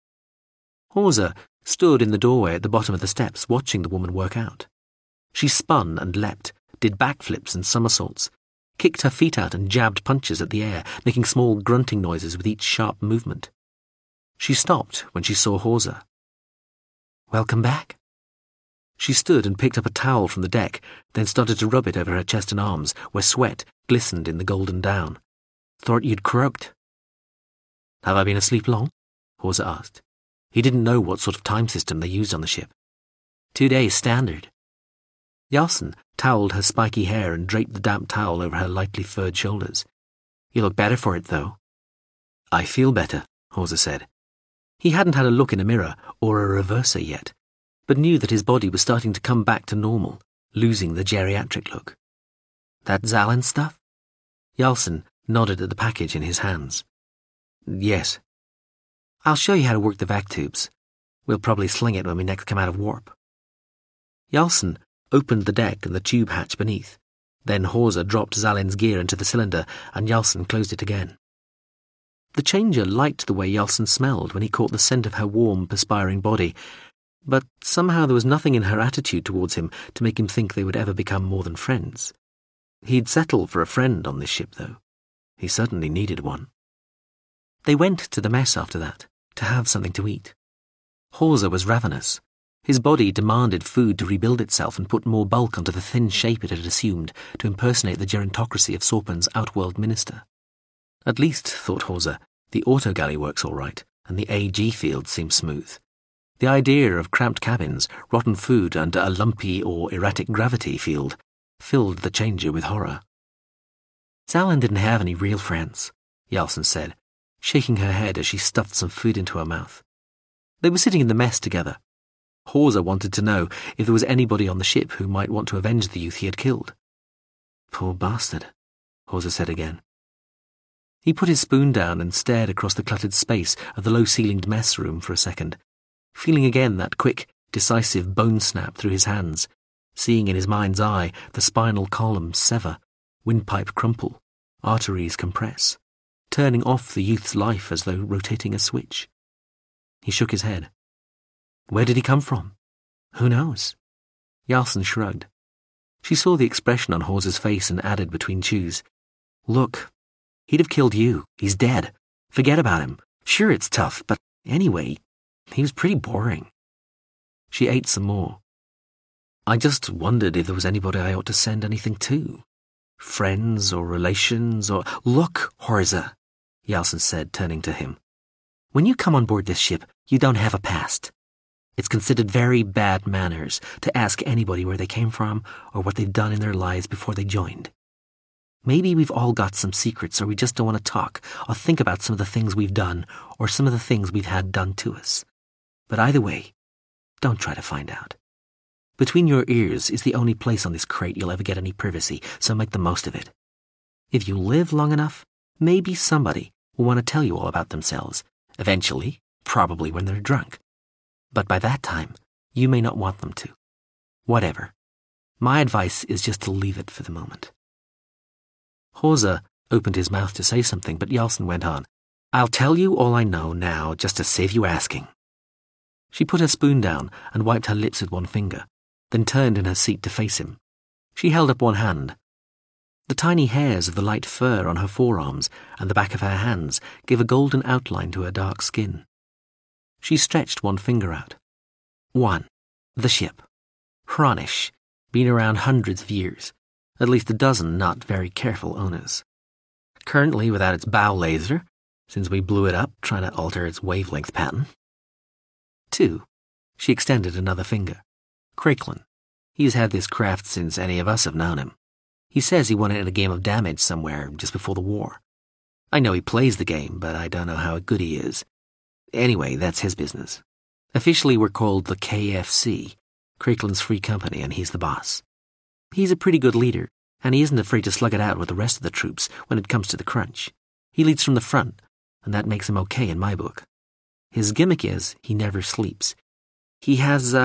Hawser stood in the doorway at the bottom of the steps, watching the woman work out. She spun and leapt, did backflips and somersaults, kicked her feet out and jabbed punches at the air, making small grunting noises with each sharp movement. She stopped when she saw Hawser. "Welcome back." She stood and picked up a towel from the deck, then started to rub it over her chest and arms, where sweat glistened in the golden down. "Thought you'd croaked." "Have I been asleep long?" Hawser asked. He didn't know what sort of time system they used on the ship. 2 days standard. Yalsen towelled her spiky hair and draped the damp towel over her lightly furred shoulders. "You look better for it, though." "I feel better," Hawser said. He hadn't had a look in a mirror or a reverser yet, but knew that his body was starting to come back to normal, losing the geriatric look. "That Zalin stuff?" Yalsen nodded at the package in his hands. "Yes." "I'll show you how to work the vac tubes. We'll probably sling it when we next come out of warp." Yalsen opened the deck and the tube hatch beneath. Then Hawser dropped Zalin's gear into the cylinder and Yalsen closed it again. The Changer liked the way Yalson smelled when he caught the scent of her warm, perspiring body, but somehow there was nothing in her attitude towards him to make him think they would ever become more than friends. He'd settle for a friend on this ship, though. He certainly needed one. They went to the mess after that, to have something to eat. Hawser was ravenous. His body demanded food to rebuild itself and put more bulk onto the thin shape it had assumed to impersonate the gerontocracy of Sorpen's outworld minister. At least, thought Hawser, the auto-galley works all right, and the AG field seems smooth. The idea of cramped cabins, rotten food, and a lumpy or erratic gravity field filled the Changer with horror. Zalin didn't have any real friends, Yalson said, shaking her head as she stuffed some food into her mouth. They were sitting in the mess together. Hawser wanted to know if there was anybody on the ship who might want to avenge the youth he had killed. Poor bastard, Hawser said again. He put his spoon down and stared across the cluttered space of the low-ceilinged mess room for a second, feeling again that quick, decisive bone snap through his hands, seeing in his mind's eye the spinal column sever, windpipe crumple, arteries compress, turning off the youth's life as though rotating a switch. He shook his head. Where did he come from? Who knows? Yalson shrugged. She saw the expression on Hawser's face and added between chews, Look, he'd have killed you. He's dead. Forget about him. Sure, it's tough, but anyway, he was pretty boring. She ate some more. I just wondered if there was anybody I ought to send anything to. Friends or relations or... Look, Hawser, Yalson said, turning to him. When you come on board this ship, you don't have a past. It's considered very bad manners to ask anybody where they came from or what they'd done in their lives before they joined. Maybe we've all got some secrets or we just don't want to talk or think about some of the things we've done or some of the things we've had done to us. But either way, don't try to find out. Between your ears is the only place on this crate you'll ever get any privacy, so make the most of it. If you live long enough, maybe somebody will want to tell you all about themselves, eventually, probably when they're drunk. But by that time, you may not want them to. Whatever. My advice is just to leave it for the moment. Hawser opened his mouth to say something, but Yalson went on. I'll tell you all I know now, just to save you asking. She put her spoon down and wiped her lips with one finger, then turned in her seat to face him. She held up one hand. The tiny hairs of the light fur on her forearms and the back of her hands gave a golden outline to her dark skin. She stretched one finger out. 1. The ship. Hranish. Been around hundreds of years. At least a dozen not very careful owners. Currently without its bow laser, since we blew it up trying to alter its wavelength pattern. 2. She extended another finger. Craiklin. He's had this craft since any of us have known him. He says he won it in a game of damage somewhere just before the war. I know he plays the game, but I don't know how good he is. Anyway, that's his business. Officially, we're called the KFC, Craiklin's Free Company, and he's the boss. He's a pretty good leader, and he isn't afraid to slug it out with the rest of the troops when it comes to the crunch. He leads from the front, and that makes him okay in my book. His gimmick is he never sleeps. He has,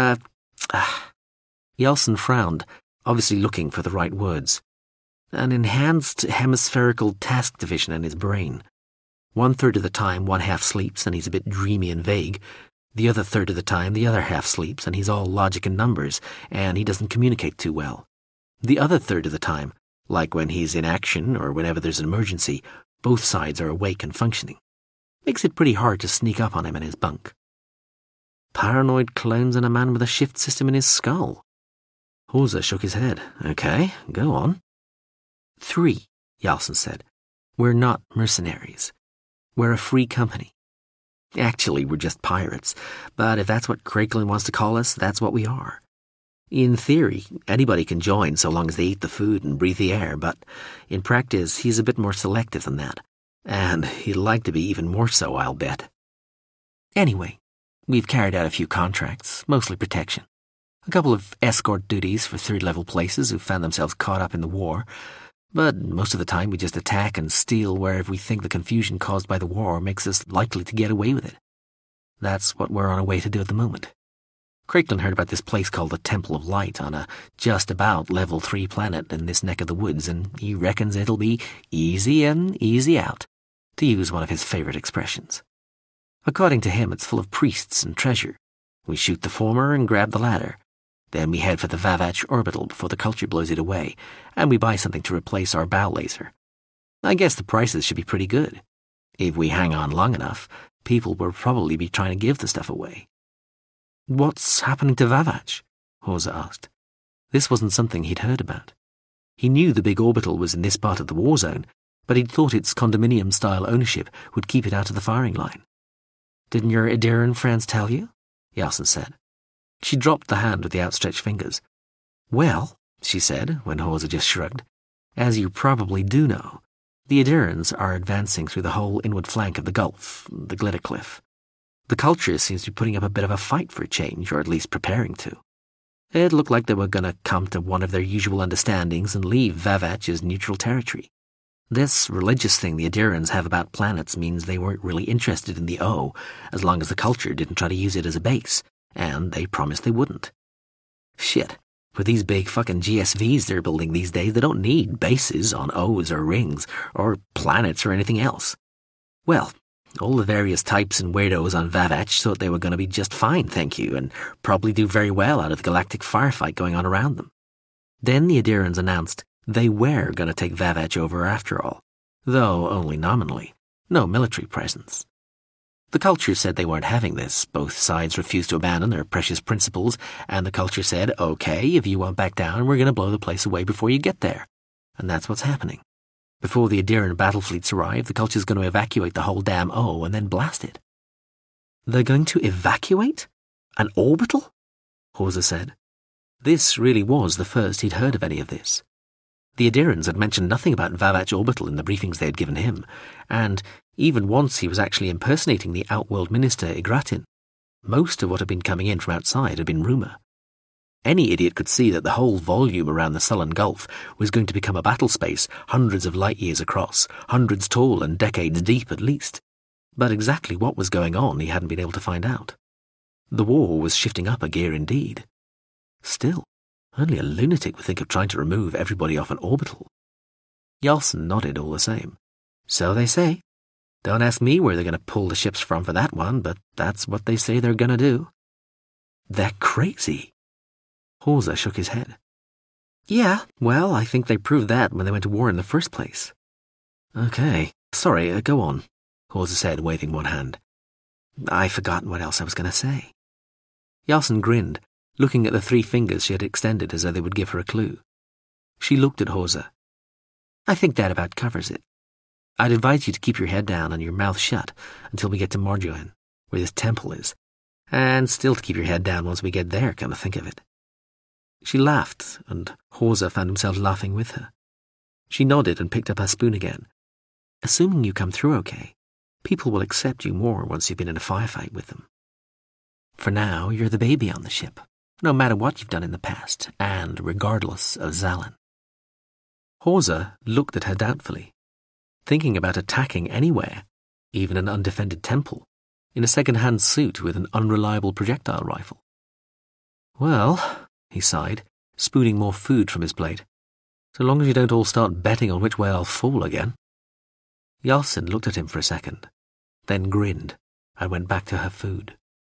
Yalson frowned, obviously looking for the right words. An enhanced hemispherical task division in his brain. 1/3 of the time, one half sleeps and he's a bit dreamy and vague. The other third of the time, the other half sleeps and he's all logic and numbers, and he doesn't communicate too well. The other third of the time, like when he's in action or whenever there's an emergency, both sides are awake and functioning. Makes it pretty hard to sneak up on him in his bunk. Paranoid clones and a man with a shift system in his skull. Hawser shook his head. Okay, go on. 3, Yalson said. We're not mercenaries. We're a free company. Actually, we're just pirates, but if that's what Craiklin wants to call us, that's what we are. In theory, anybody can join so long as they eat the food and breathe the air, but in practice, he's a bit more selective than that. And he'd like to be even more so, I'll bet. Anyway, we've carried out a few contracts, mostly protection. A couple of escort duties for third-level places who found themselves caught up in the war, but most of the time we just attack and steal wherever we think the confusion caused by the war makes us likely to get away with it. That's what we're on our way to do at the moment. Craiklin heard about this place called the Temple of Light on a just-about level 3 planet in this neck of the woods, and he reckons it'll be easy in, easy out. to use one of his favourite expressions. According to him, it's full of priests and treasure. We shoot the former and grab the latter. Then we head for the Vavach orbital before the culture blows it away, and we buy something to replace our bow laser. I guess the prices should be pretty good. If we hang on long enough, people will probably be trying to give the stuff away. What's happening to Vavach? Horza asked. This wasn't something he'd heard about. He knew the big orbital was in this part of the war zone, but he'd thought its condominium-style ownership would keep it out of the firing line. Didn't your Idiran friends tell you? Yalcin said. She dropped the hand with the outstretched fingers. Well, she said, when Horza just shrugged, as you probably do know, the Idirans are advancing through the whole inward flank of the Gulf, the Glitter Cliff. The culture seems to be putting up a bit of a fight for a change, or at least preparing to. It looked like they were going to come to one of their usual understandings and leave Vavach as neutral territory. This religious thing the Idirans have about planets means they weren't really interested in the O, as long as the culture didn't try to use it as a base, and they promised they wouldn't. Shit, with these big fucking GSVs they're building these days, they don't need bases on O's or rings, or planets or anything else. Well, all the various types and weirdos on Vavach thought they were going to be just fine, thank you, and probably do very well out of the galactic firefight going on around them. Then the Idirans announced they were going to take Vavach over after all, though only nominally, no military presence. The culture said they weren't having this. Both sides refused to abandon their precious principles, and the culture said, okay, if you won't back down, we're going to blow the place away before you get there. And that's what's happening. Before the Idiran battle fleets arrive, the culture's going to evacuate the whole damn O and then blast it. They're going to evacuate? An orbital? Horza said. This really was the first he'd heard of any of this. The Idirans had mentioned nothing about Vavach Orbital in the briefings they had given him, and even once he was actually impersonating the Outworld Minister Igratin. Most of what had been coming in from outside had been rumour. Any idiot could see that the whole volume around the sullen Gulf was going to become a battle space hundreds of light years across, hundreds tall and decades deep at least. But exactly what was going on he hadn't been able to find out. The war was shifting up a gear indeed. Still, only a lunatic would think of trying to remove everybody off an orbital. Yalcin nodded all the same. So they say. Don't ask me where they're going to pull the ships from for that one, but that's what they say they're going to do. They're crazy. Horza shook his head. Yeah, well, I think they proved that when they went to war in the first place. Okay, sorry, go on, Horza said, waving one hand. I've forgotten what else I was going to say. Yalcin grinned, looking at the 3 fingers she had extended as though they would give her a clue. She looked at Horza. I think that about covers it. I'd advise you to keep your head down and your mouth shut until we get to Morduin, where this temple is, and still to keep your head down once we get there, come to think of it. She laughed, and Horza found himself laughing with her. She nodded and picked up her spoon again. Assuming you come through okay, people will accept you more once you've been in a firefight with them. For now, you're the baby on the ship, no matter what you've done in the past, and regardless of Zalin. Horza looked at her doubtfully, thinking about attacking anywhere, even an undefended temple, in a second-hand suit with an unreliable projectile rifle. Well, he sighed, spooning more food from his plate, so long as you don't all start betting on which way I'll fall again. Yalcin looked at him for a second, then grinned and went back to her food.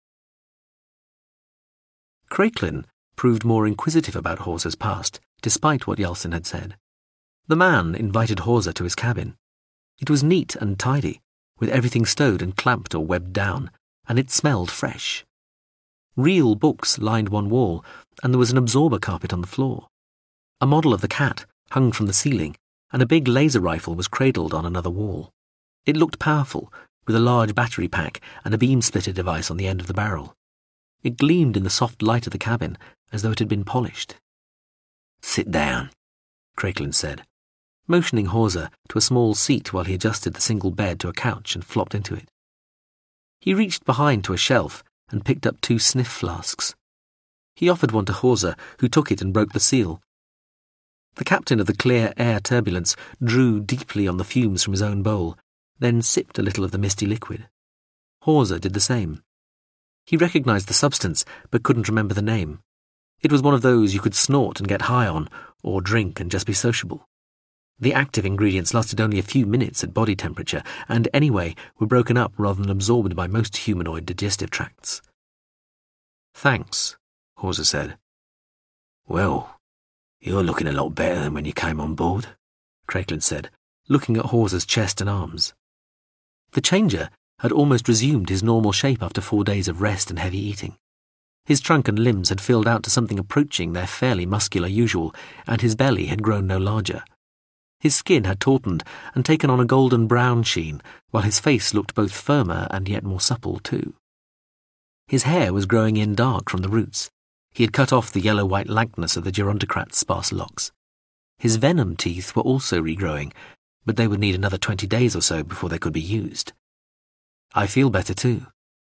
Craiklin proved more inquisitive about Horza's past, despite what Yalcin had said. The man invited Horza to his cabin. It was neat and tidy, with everything stowed and clamped or webbed down, and it smelled fresh. Real books lined one wall, and there was an absorber carpet on the floor. A model of the cat hung from the ceiling, and a big laser rifle was cradled on another wall. It looked powerful, with a large battery pack and a beam splitter device on the end of the barrel. It gleamed in the soft light of the cabin, as though it had been polished. "Sit down," Craiklin said, motioning Horza to a small seat while he adjusted the single bed to a couch and flopped into it. He reached behind to a shelf and picked up 2 sniff flasks. He offered one to Horza, who took it and broke the seal. The captain of the Clear Air Turbulence drew deeply on the fumes from his own bowl, then sipped a little of the misty liquid. Horza did the same. He recognized the substance, but couldn't remember the name. It was one of those you could snort and get high on, or drink and just be sociable. The active ingredients lasted only a few minutes at body temperature, and anyway were broken up rather than absorbed by most humanoid digestive tracts. "Thanks," Hawser said. "Well, you're looking a lot better than when you came on board," Craiklin said, looking at Hawser's chest and arms. The Changer had almost resumed his normal shape after 4 days of rest and heavy eating. His trunk and limbs had filled out to something approaching their fairly muscular usual, and his belly had grown no larger. His skin had tautened and taken on a golden brown sheen, while his face looked both firmer and yet more supple too. His hair was growing in dark from the roots. He had cut off the yellow-white lankness of the gerontocrat's sparse locks. His venom teeth were also regrowing, but they would need another 20 days or so before they could be used. "I feel better too."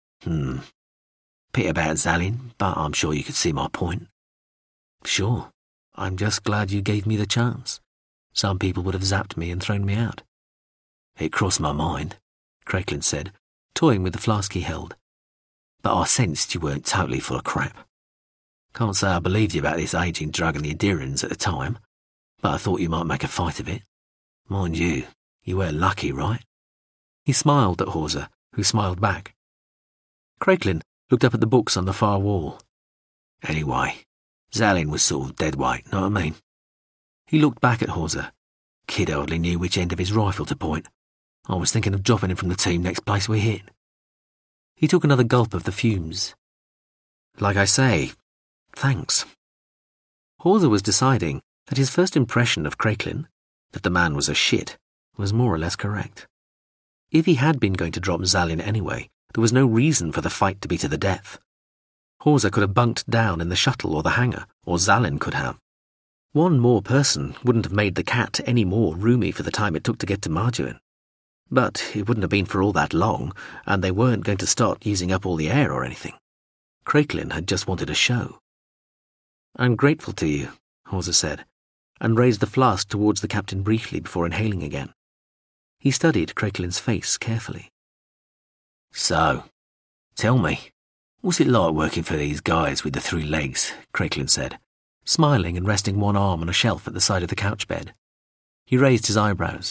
Pity about Zalin, but I'm sure you could see my point." "Sure. I'm just glad you gave me the chance. Some people would have zapped me and thrown me out." "It crossed my mind," Craiklin said, toying with the flask he held. "But I sensed you weren't totally full of crap. Can't say I believed you about this aging drug and the Adirans at the time, but I thought you might make a fight of it. Mind you were lucky, right?" He smiled at Hawser, who smiled back. Craiklin looked up at the books on the far wall. "Anyway, Zalin was sort of dead weight, know what I mean?" He looked back at Hawser. "Kid hardly knew which end of his rifle to point. I was thinking of dropping him from the team next place we hit." He took another gulp of the fumes. "Like I say, thanks." Hawser was deciding that his first impression of Craiklin, that the man was a shit, was more or less correct. If he had been going to drop Zalin anyway, there was no reason for the fight to be to the death. Hawser could have bunked down in the shuttle or the hangar, or Zalin could have. One more person wouldn't have made the cat any more roomy for the time it took to get to Marjoin. But it wouldn't have been for all that long, and they weren't going to start using up all the air or anything. Craiklin had just wanted a show. "I'm grateful to you," Hawser said, and raised the flask towards the captain briefly before inhaling again. He studied Craiklin's face carefully. "So, tell me, what's it like working for these guys with the 3 legs?" Craiklin said, smiling and resting one arm on a shelf at the side of the couch bed. He raised his eyebrows.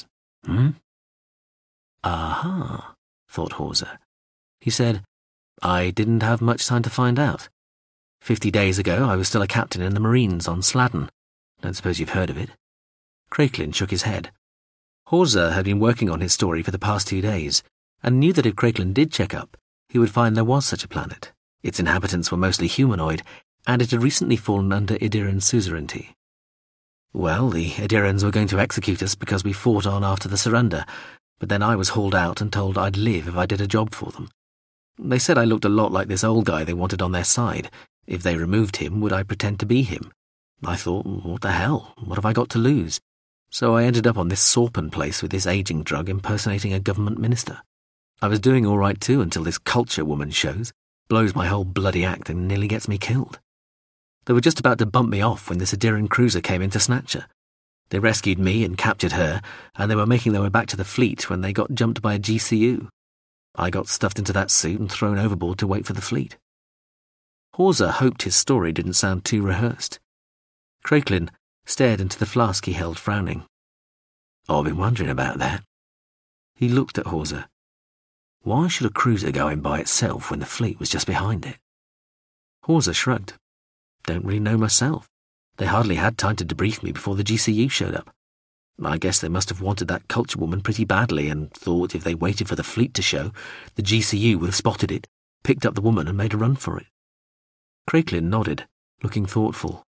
"Aha," thought Hawser. He said, "I didn't have much time to find out. 50 days ago I was still a captain in the Marines on Sladen. Don't suppose you've heard of it?" Craiklin shook his head. Hawser had been working on his story for the past 2 days, and knew that if Craiklin did check up, he would find there was such a planet. Its inhabitants were mostly humanoid, and it had recently fallen under Idiran suzerainty. "Well, the Idirans were going to execute us because we fought on after the surrender, but then I was hauled out and told I'd live if I did a job for them. They said I looked a lot like this old guy they wanted on their side. If they removed him, would I pretend to be him? I thought, what the hell? What have I got to lose? So I ended up on this Sorpen place with this aging drug impersonating a government minister. I was doing all right too until this culture woman shows, blows my whole bloody act and nearly gets me killed. They were just about to bump me off when this Adiran cruiser came in to snatch her. They rescued me and captured her, and they were making their way back to the fleet when they got jumped by a GCU. I got stuffed into that suit and thrown overboard to wait for the fleet." Hawser hoped his story didn't sound too rehearsed. Craiklin stared into the flask he held, frowning. "I've been wondering about that." He looked at Hawser. "Why should a cruiser go in by itself when the fleet was just behind it?" Hawser shrugged. "Don't really know myself. They hardly had time to debrief me before the GCU showed up. I guess they must have wanted that culture woman pretty badly and thought if they waited for the fleet to show, the GCU would have spotted it, picked up the woman and made a run for it." Craiklin nodded, looking thoughtful.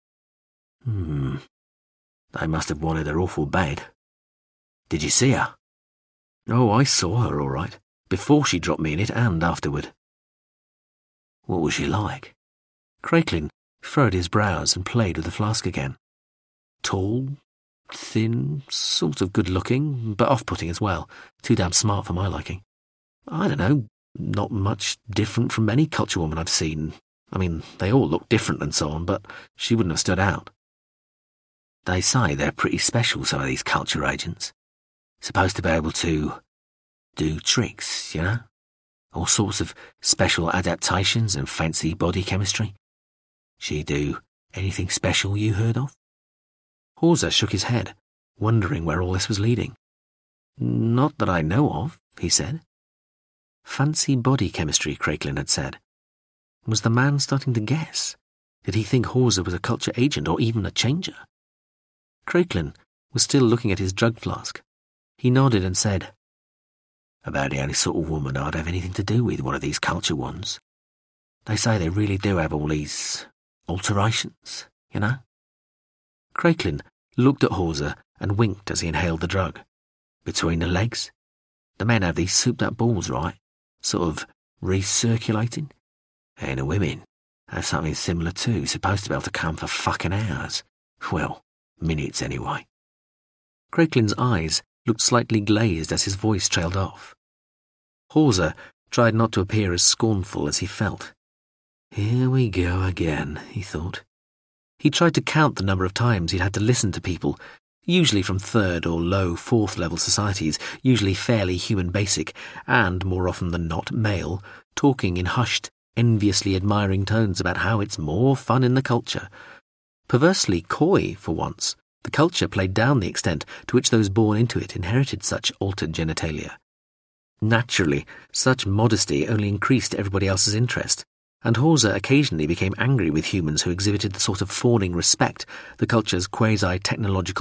They must have wanted her awful bad. Did you see her?" "Oh, I saw her all right, before she dropped me in it and afterward." "What was she like?" Craiklin furrowed his brows and played with the flask again. "Tall, thin, sort of good-looking, but off-putting as well. Too damn smart for my liking. I don't know, not much different from any culture woman I've seen. I mean, they all look different and so on, but she wouldn't have stood out." "They say they're pretty special, some of these culture agents. Supposed to be able to do tricks, you know? All sorts of special adaptations and fancy body chemistry. She do anything special you heard of?" Hawser shook his head. wondering where all this was leading. Not that I know of, he said. Fancy body chemistry, Craiklin had said. Was the man starting to guess? Did he think Hawser was a culture agent or even a changer? Craiklin was still looking at his drug flask. He nodded and said, About the only sort of woman I'd have anything to do with, one of these culture ones. They say they really do have all these alterations, you know? Craiklin looked at Hawser and winked as he inhaled the drug. Between the legs? The men have these souped-up balls, right? Sort of recirculating? And the women have something similar too, supposed to be able to come for fucking hours. Well, minutes anyway. Craiklin's eyes looked slightly glazed as his voice trailed off. Hawser tried not to appear as scornful as he felt. Here we go again, he thought. He tried to count the number of times he'd had to listen to people, usually from third or low fourth-level societies, usually fairly human basic, and, more often than not, male, talking in hushed, enviously admiring tones about how it's more fun in the culture. Perversely coy, for once, the culture played down the extent to which those born into it inherited such altered genitalia. Naturally, such modesty only increased everybody else's interest, and Hawser occasionally became angry with humans who exhibited the sort of fawning respect the culture's quasi-technological